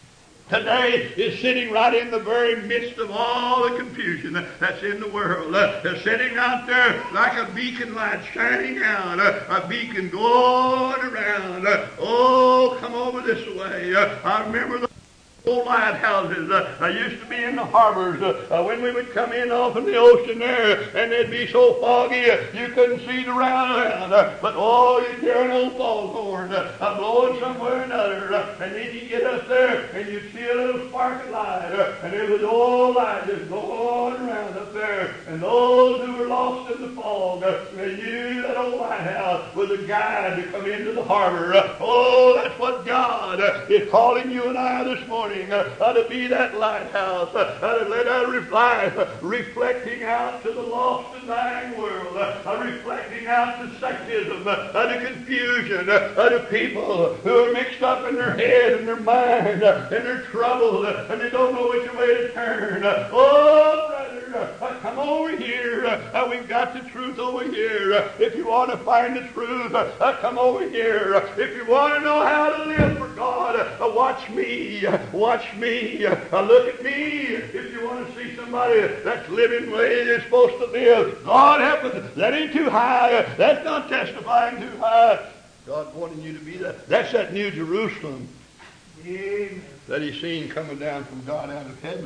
today is sitting right in the very midst of all the confusion that's in the world. Uh, they're sitting out there like a beacon light shining out, uh, a beacon going around. Uh, oh, come over this way. Uh, I remember the old lighthouses uh, uh, used to be in the harbors uh, uh, when we would come in off in the ocean there, and they'd be so foggy uh, you couldn't see the round around. Uh, but oh, you'd hear an old foghorn uh, uh, blowing somewhere or another, uh, and then you get up there and you'd see a little spark of light, uh, and there was old light just going around up there, and those who were lost in the fog, uh, they knew that old lighthouse was a guide to come into the harbor. Uh, oh, that's what God uh, is calling you and I this morning. Uh, uh, to be that lighthouse, uh, uh, to let our life uh, reflecting out to the lost and dying world, uh, uh, reflecting out to sectism, uh, uh, to confusion, uh, uh, to people who are mixed up in their head and their mind, uh, and they're troubled, uh, and they don't know which way to turn. Uh, oh, brother, uh, uh, come over here. Uh, uh, we've got the truth over here. Uh, if you want to find the truth, uh, uh, come over here. Uh, if you want to know how to live for God, uh, uh, watch me. Uh, Watch me. Uh, look at me. If you want to see somebody that's living the way they're supposed to live, God help us. That ain't too high. Uh, that's not testifying too high. God's wanting you to be that. That's that new Jerusalem Amen. That He's seen coming down from God out of heaven.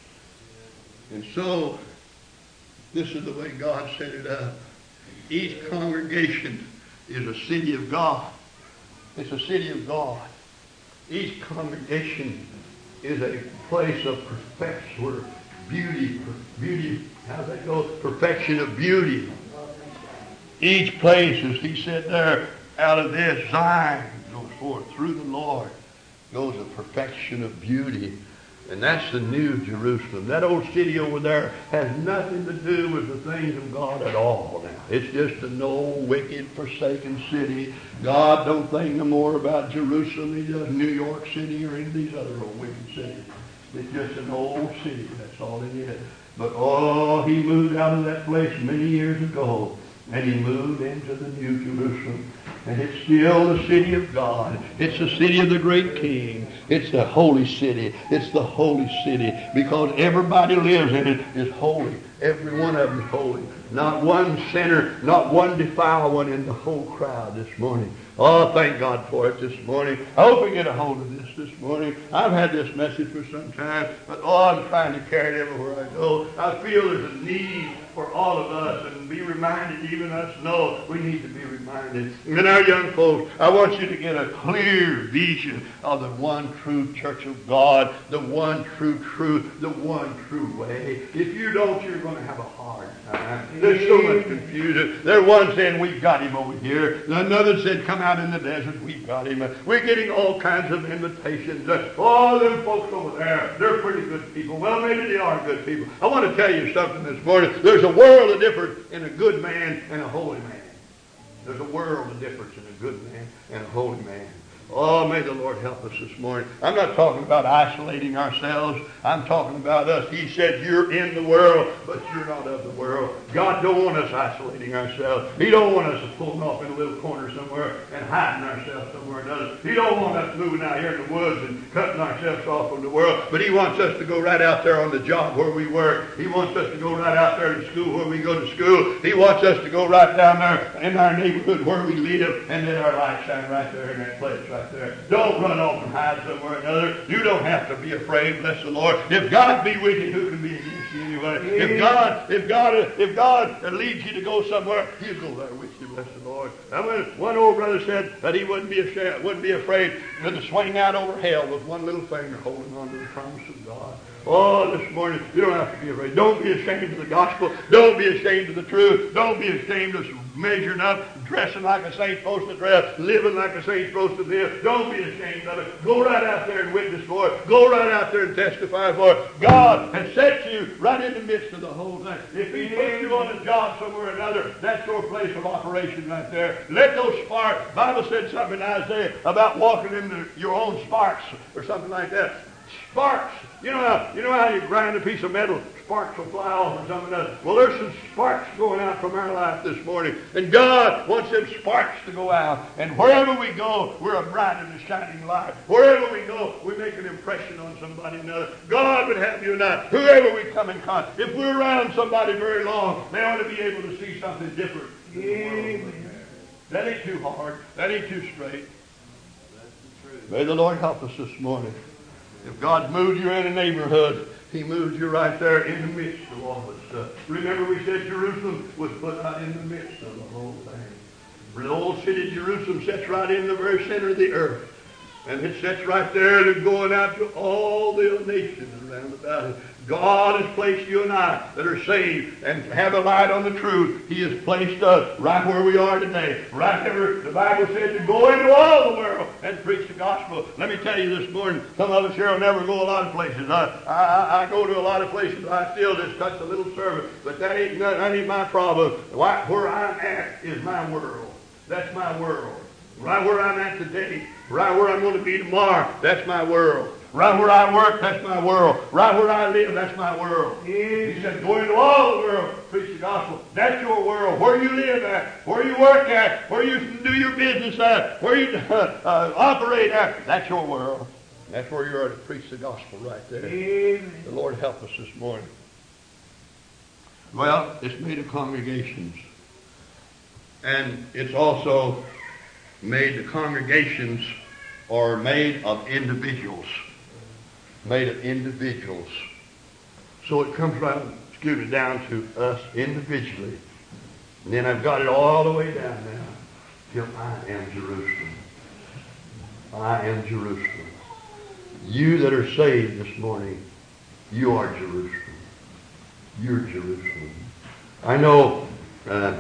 And so, this is the way God set it up. Each congregation is a city of God. It's a city of God. Each congregation is a place of perfection, where beauty, beauty, how's that go? Perfection of beauty. Each place, as he said there, out of this, Zion goes forth through the Lord, goes a perfection of beauty. And that's the new Jerusalem. That old city over there has nothing to do with the things of God at all now. It's just an old, wicked, forsaken city. God don't think no more about Jerusalem than He does New York City or any of these other old wicked cities. It's just an old city. That's all it is. But, oh, He moved out of that place many years ago. And He moved into the new Jerusalem. And it's still the city of God. It's the city of the great King. It's the holy city. It's the holy city. Because everybody lives in it is holy. Every one of them is holy. Not one sinner, not one defiled one in the whole crowd this morning. Oh, thank God for it this morning. I hope we get a hold of this this morning. I've had this message for some time, but oh, I'm trying to carry it everywhere I go. I feel there's a need for all of us, and be reminded, even us know we need to be reminded. And our young folks, I want you to get a clear vision of the one true church of God, the one true truth, the one true way. If you don't, you're going to have a hard time. There's so much confusion. There's one saying, we've got him over here. Another said, come out in the desert, we've got him. We're getting all kinds of invitations. Oh, them folks over there, they're pretty good people. Well, maybe they are good people. I want to tell you something this morning. There's a world of difference in a good man and a holy man. There's a world of difference in a good man and a holy man. Oh, may the Lord help us this morning. I'm not talking about isolating ourselves. I'm talking about us. He said, you're in the world, but you're not of the world. God don't want us isolating ourselves. He don't want us pulling off in a little corner somewhere and hiding ourselves somewhere or another. He don't want us moving out here in the woods and cutting ourselves off from the world. But He wants us to go right out there on the job where we work. He wants us to go right out there to school where we go to school. He wants us to go right down there in our neighborhood where we live and let our light shine right there in that place right there. Don't run off and hide somewhere or another. You don't have to be afraid, bless the Lord. If God be with you, who can be against you anyway? If God, if God, if God leads you to go somewhere, He'll go there with you, bless the Lord. I mean, one old brother said that he wouldn't be ashamed, wouldn't be afraid to swing out over hell with one little finger holding on to the promise of God. Oh, this morning, you don't have to be afraid. Don't be ashamed of the gospel. Don't be ashamed of the truth. Don't be ashamed of measuring up, dressing like a saint's supposed to dress, living like a saint's supposed to live. Don't be ashamed of it. Go right out there and witness for it. Go right out there and testify for it. God has set you right in the midst of the whole thing. If He puts you on a job somewhere or another, that's your place of operation right there. Let those sparks. The Bible said something in Isaiah about walking into your own sparks or something like that. Sparks. You know how you know how you grind a piece of metal, sparks will fly off or something else. Well, there's some sparks going out from our life this morning, and God wants them sparks to go out. And wherever we go, we're a bright and a shining light. Wherever we go, we make an impression on somebody or another. God would have you and I, whoever we come in contact, if we're around somebody very long, they ought to be able to see something different. Amen. That ain't too hard. That ain't too straight. May the Lord help us this morning. If God moved you in a neighborhood, He moves you right there in the midst of all this stuff. Remember we said Jerusalem was put out in the midst of the whole thing. The old city of Jerusalem sits right in the very center of the earth. And it sits right there and going out to all the nations around about it. God has placed you and I that are saved and have a light on the truth. He has placed us right where we are today. Right there, the Bible said to go into all the world and preach the gospel. Let me tell you this morning, some of us here will never go a lot of places. I, I, I go to a lot of places. I still just touch a little service. But that ain't, that ain't my problem. Why, where I'm at is my world. That's my world. Right where I'm at today. Right where I'm going to be tomorrow. That's my world. Right where I work, that's my world. Right where I live, that's my world. He said, go into all the world, preach the gospel. That's your world. Where you live at, where you work at, where you do your business at, where you uh, uh, operate at, that's your world. That's where you are to preach the gospel right there. Amen. The Lord help us this morning. Well, it's made of congregations. And it's also made, the congregations are made of individuals. Made of individuals. So it comes right, excuse me, down to us individually. And then I've got it all the way down now till I am Jerusalem. I am Jerusalem. You that are saved this morning, you are Jerusalem. You're Jerusalem. I know uh,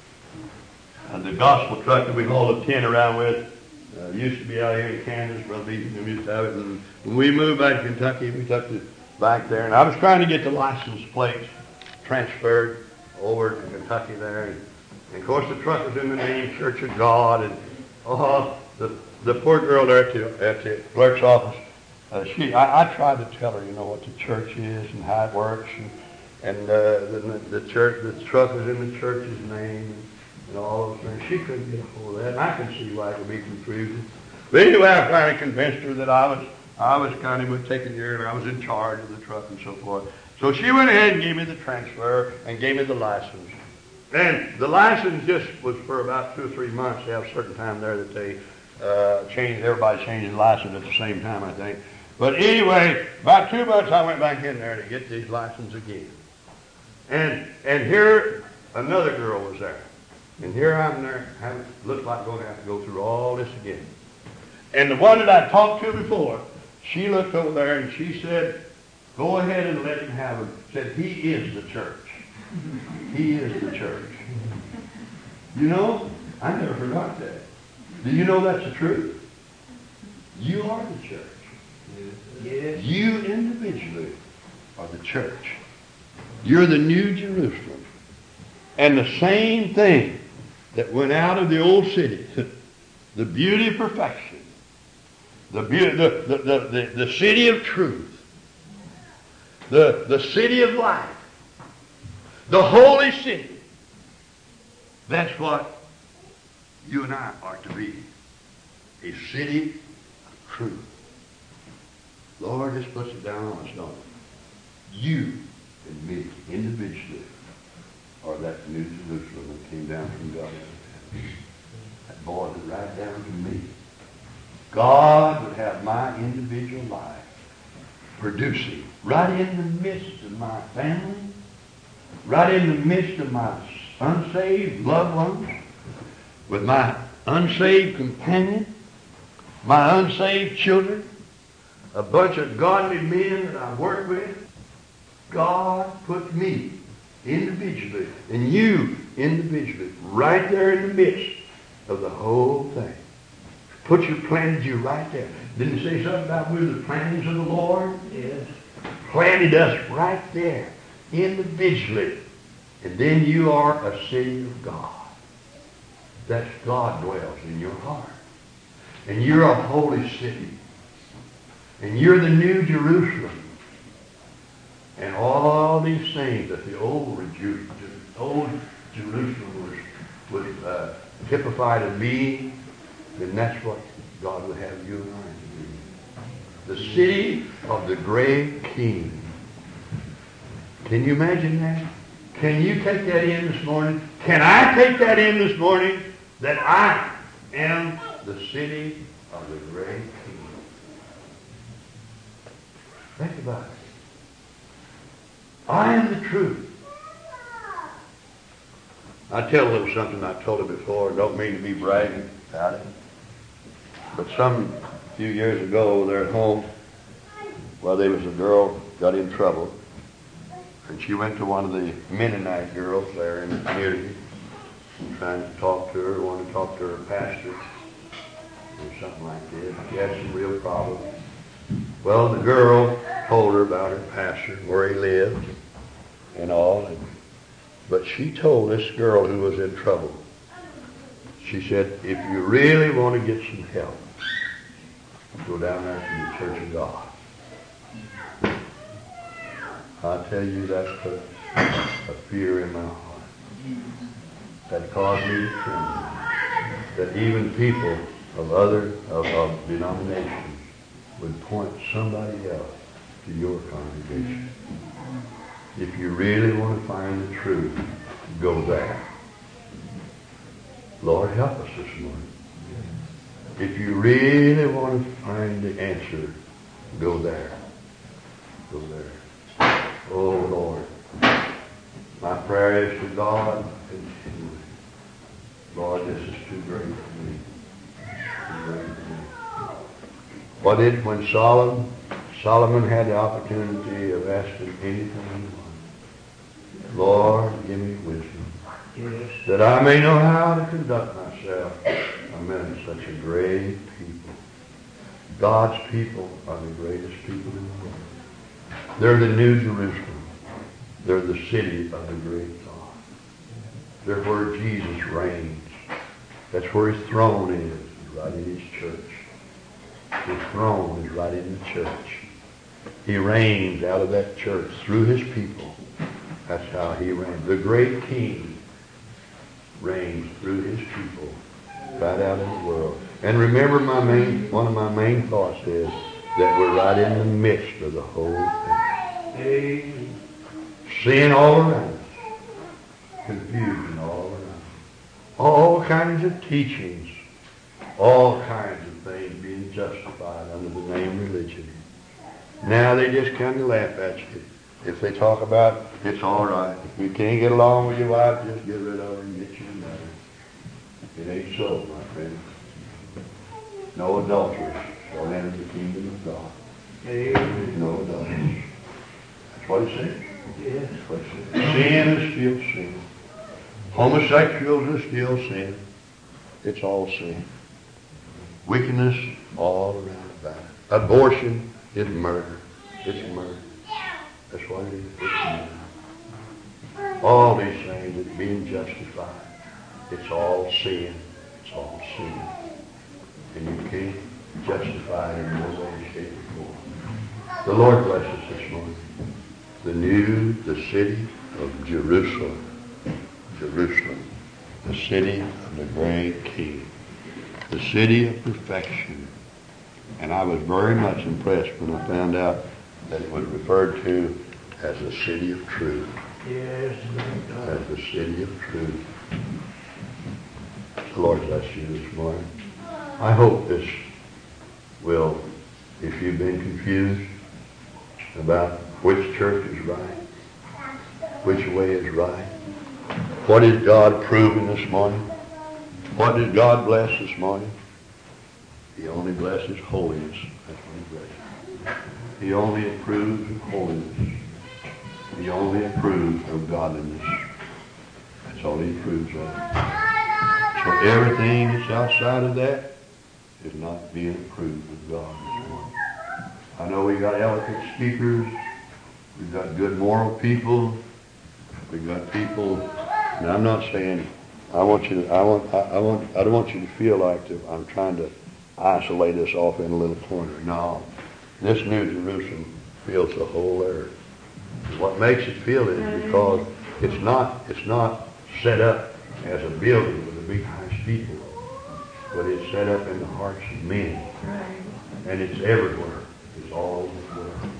the gospel truck that we haul a tin around with, Uh, used to be out here in Kansas, Brother Beaton, we used to have it. And when we moved back to Kentucky, we took it back there. And I was trying to get the license plates transferred over to Kentucky there. And, and of course, the truck was in the name Church of God. And oh, the, the poor girl there at the, at the clerk's office, uh, she, I, I tried to tell her, you know, what the church is and how it works. And, and uh, the, the church, the truck was in the church's name. And all those things. She couldn't get a hold of that. And I can see why it would be confusing. But anyway, I finally convinced her that I was I was kind of taking care and I was in charge of the truck and so forth. So she went ahead and gave me the transfer and gave me the license. And the license just was for about two or three months. They have a certain time there that they uh, changed, everybody changed the license at the same time, I think. But anyway, about two months I went back in there to get these licenses again. And and here another girl was there. And here I'm there, having, looks like going to have to go through all this again. And the one that I talked to before, she looked over there and she said, go ahead and let him have him. Said, he is the church. He is the church. You know, I never forgot that. Do you know that's the truth? You are the church. Yes. You individually are the church. You're the new Jerusalem. And the same thing that went out of the old city, the beauty of perfection, the, beauty, the, the, the, the, the city of truth, the, the city of light, the holy city. That's what you and I are to be. A city of truth. Lord, this puts it down on us, don't it? You and me, individually, or that new Jerusalem that came down from God. That boiled it right down to me. God would have my individual life producing right in the midst of my family, right in the midst of my unsaved loved ones, with my unsaved companion, my unsaved children, a bunch of godly men that I work with. God put me individually, and you individually, right there in the midst of the whole thing. Put your planted you right there. Didn't it say something about we're the plantings of the Lord? Yes. Planted us right there, individually. And then you are a city of God. That God dwells in your heart. And you're a holy city. And you're the new Jerusalem. And all these things that the old, Jeru- old Jerusalem was, was uh, typified of being, then that's what God would have you and I to be. The city of the great King. Can you imagine that? Can you take that in this morning? Can I take that in this morning? That I am the city of the great King. Think about it. I am the truth. I tell a little something I told her before. I don't mean to be bragging about it. But some few years ago, there at home, well, there was a girl got in trouble. And she went to one of the Mennonite girls there in the community, trying to talk to her, wanted to talk to her pastor, or something like this. She had some real problems. Well, the girl told her about her pastor, where he lived, and all. And, but she told this girl who was in trouble, she said, if you really want to get some help, go down there to the Church of God. I tell you, that put a fear in my heart. That caused me to tremble. That even people of other of, of denominations would point somebody else to your congregation. If you really want to find the truth, go there. Lord, help us this morning. If you really want to find the answer, go there. Go there. Oh, Lord, my prayer is to God continually. Lord, this is too great for me. Too great for me. What did, when Solomon, Solomon had the opportunity of asking anything he wanted, Lord, give me wisdom, yes, that I may know how to conduct myself among such a great people. God's people are the greatest people in the world. They're the New Jerusalem. They're the city of the great God. They're where Jesus reigns. That's where his throne is, right in his church. His throne is right in the church. He reigns out of that church through his people. That's how he reigns. The great King reigns through his people right out in the world. And remember, my main one of my main thoughts is that we're right in the midst of the whole thing. Amen. Sin all around us. Confusion all around us. All kinds of teachings. All kinds of things being justified under the name religion. Now they just kind of laugh at you. If they talk about, it's all right. If you can't get along with your wife, just get rid of her and get you another. It ain't so, my friend. No adulterers shall enter the kingdom of God. Amen. No adulterers. That's what it says. Yes. That's what it says. Sin is still sin. Homosexuals are still sin. It's all sin. Wickedness all around about it. Abortion is murder. It's murder. That's what it is. It's murder. All these things that are being justified. It's all sin. It's all sin. And you can't justify it in no way, shape, or form. The Lord bless us this morning. The new, the city of Jerusalem. Jerusalem. The city of the great King. The city of perfection. And I was very much impressed when I found out that it was referred to as the city of truth. Yes. As the city of truth. The Lord bless you this morning. I hope this will, if you've been confused about which church is right, which way is right, what is God proving this morning? What did God bless this morning? He only blesses holiness. That's what he blesses. He only approves of holiness. He only approves of godliness. That's all he approves of. So everything that's outside of that is not being approved of God this morning. I know we got eloquent speakers. We've got good moral people. We've got people. And I'm not saying I want you to. I want. I, I want. I don't want you to feel like that I'm trying to isolate us off in a little corner. No, this New Jerusalem fills the whole earth. What makes it feel it is because it's not. It's not set up as a building with a big high steeple, but it's set up in the hearts of men, and it's everywhere. It's all over the world.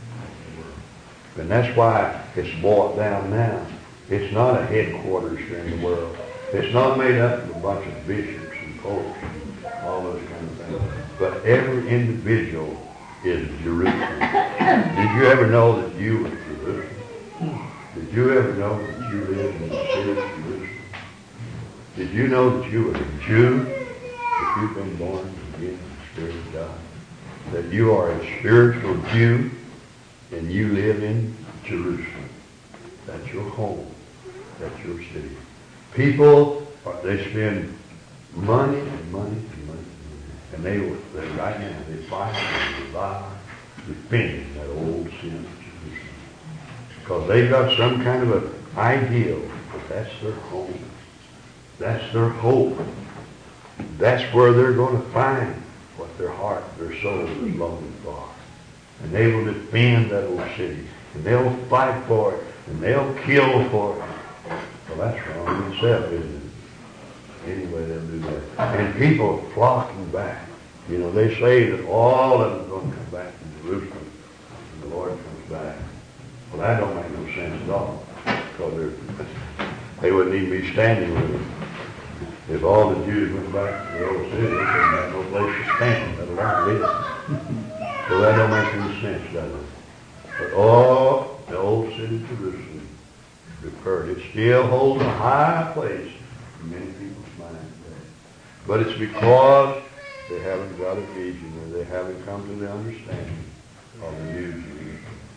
And that's why it's boiled down now. It's not a headquarters here in the world. It's not made up of a bunch of bishops and popes and all those kind of things. But every individual is Jerusalem. Did you ever know that you were Jerusalem? Did you ever know that you lived in the city of Jerusalem? Did you know that you were a Jew? If you've been born again in the Spirit of God. That you are a spiritual Jew and you live in Jerusalem. That's your home. That's your city. People, they spend money and money and money. And they, they right now, they fight and they lie, defending that old sin of Jerusalem. Because they've got some kind of an ideal that that's their home. That's their hope. That's where they're going to find what their heart, their soul is longing for. And they will defend that old city. And they'll fight for it. And they'll kill for it. Well, that's wrong itself, isn't it? Anyway, they'll do that. And people are flocking back. You know, they say that all of them are going to come back to Jerusalem when the Lord comes back. Well, that don't make no sense at all. Because they wouldn't even be standing with him. If all the Jews went back to the old city, they wouldn't have no place to stand, let alone live. So that don't make any sense, does it? But all the old city of Jerusalem is prepared. It still holds a high place in many people's minds today. But it's because they haven't got a vision or they haven't come to the understanding of the new Jerusalem.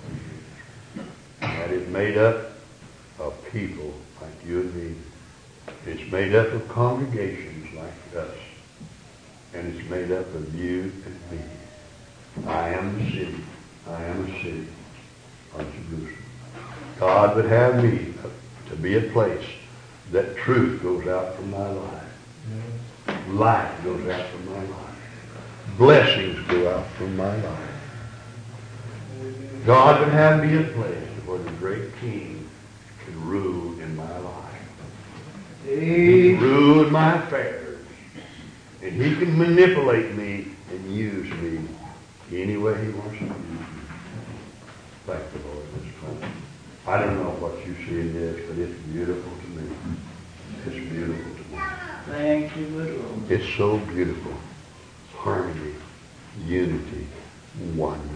That is made up of people like you and me. It's made up of congregations like us. And it's made up of you and me. I am the city. I am a city of Jerusalem. God would have me to be a place that truth goes out from my life. Light goes out from my life. Blessings go out from my life. God would have me a place where the great King can rule in my life. He can rule in my affairs. And he can manipulate me and use me any way he wants to use me. Thank the Lord this morning. I don't know what you see in this, but it's beautiful to me. It's beautiful to me. Thank you, good Lord. It's so beautiful. Harmony, unity, oneness.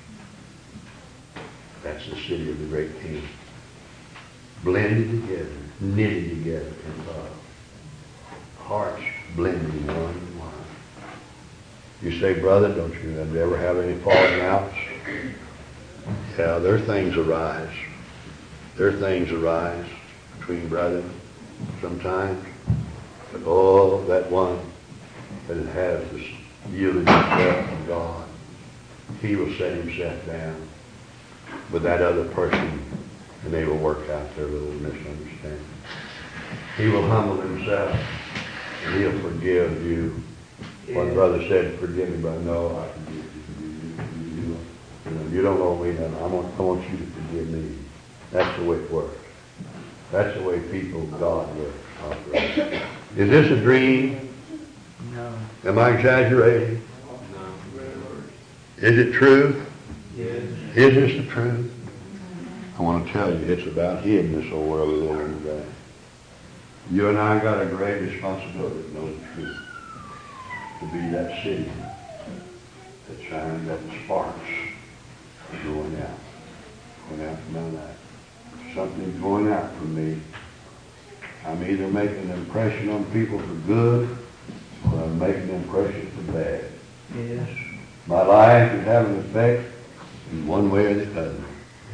That's the city of the great King. Blended together, knitted together in love. Hearts blending one and one. You say, brother, don't you ever have any falling outs? Yeah, there are things arise. There are things arise between brethren sometimes. But oh, that one that has this yielded himself to God, he will set himself down with that other person and they will work out their little misunderstanding. He will humble himself and he'll forgive you. One brother said, forgive me, brother. No, I forgive you. You, you, you, you, know, you don't owe me nothing. I want, I want you to forgive me. That's the way it works. That's the way people, God works. Operate. Is this a dream? No. Am I exaggerating? No. Is it truth? Yes. Is this the truth? I want to tell you, it's about him, this old world we live in today. You and I got a great responsibility to know the truth. To be that city that shines, that sparks going out. Going out from my life. Something's going out from me. I'm either making an impression on people for good or I'm making an impression for bad. Yes. My life is having an effect in one way or the other.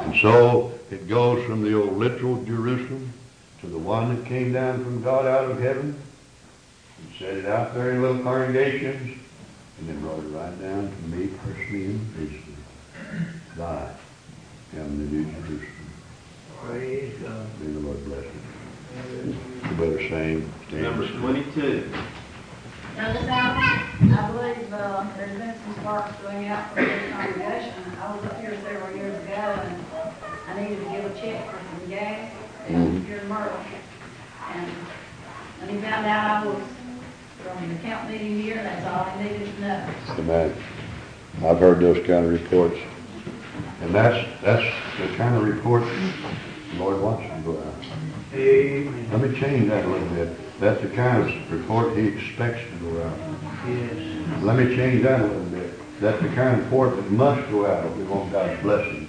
And so it goes from the old literal Jerusalem to the one that came down from God out of heaven and set it out there in little congregations, and then brought it right down to me personally and individually. Thy am the New Jerusalem. Praise God. May the Lord bless you. You better sing. Stand Number and sing. twenty-two. Now, this album, I believe uh, there's been some sparks going out from this congregation. I was up here several years ago, and I needed to give a check for some gas Mhm. here in Myrtle. And when he found out I was from the count meeting here, that's all he needed to know. Amen. I've heard those kind of reports. And that's that's the kind of report the Lord wants you to go out. Amen. Let me change that a little bit. That's the kind of report He expects to go out. Yes. Let me change that a little bit. That's the kind of report that must go out if we want God's blessings.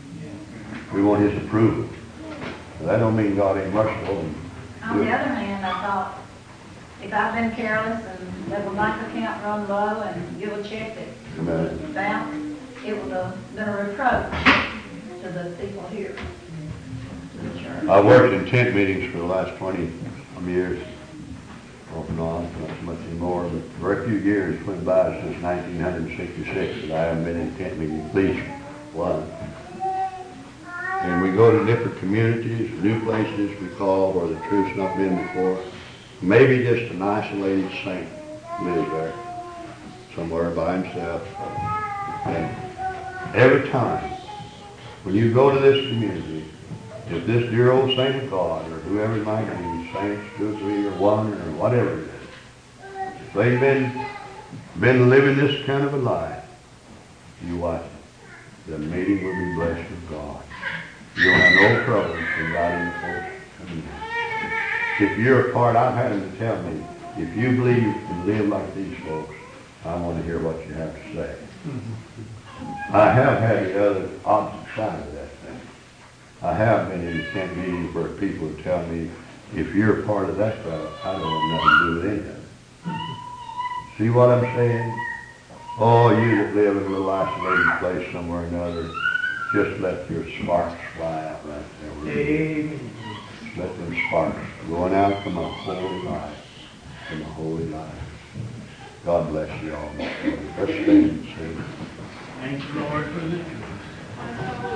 We want His approval. That don't mean God ain't merciful. On the other hand, I thought, if I've been careless and let my bank account run low and give a check that Amen. bounced, it would have been a reproach to the people here, to the church. I worked in tent meetings for the last twenty some years, off and on, not so much anymore, but very few years went by since nineteen sixty-six that I haven't been in tent meeting, at least one. And we go to different communities, new places we call where the truth's not been before. Maybe just an isolated saint lives there, somewhere by himself. And every time, when you go to this community, if this dear old saint of God, or whoever it might be, saints, two or three, or one, or whatever it is, if they've been, been living this kind of a life, you watch it. The meeting will be blessed with God. You'll have no trouble in God the folks coming in. If you're a part, I've had them to tell me, if you believe you can live like these folks, I want to hear what you have to say. I have had the other opposite side of that thing. I have been in tent meetings where people would tell me, if you're a part of that crowd, I don't want nothing to do with any of it. See what I'm saying? Oh, you that live in a little isolated place somewhere or another, just let your sparks fly out right there. Amen. Let them sparks going out from a holy life, from a holy life. God bless you all. Let's stand and sing. Thank you, Lord, for the truth.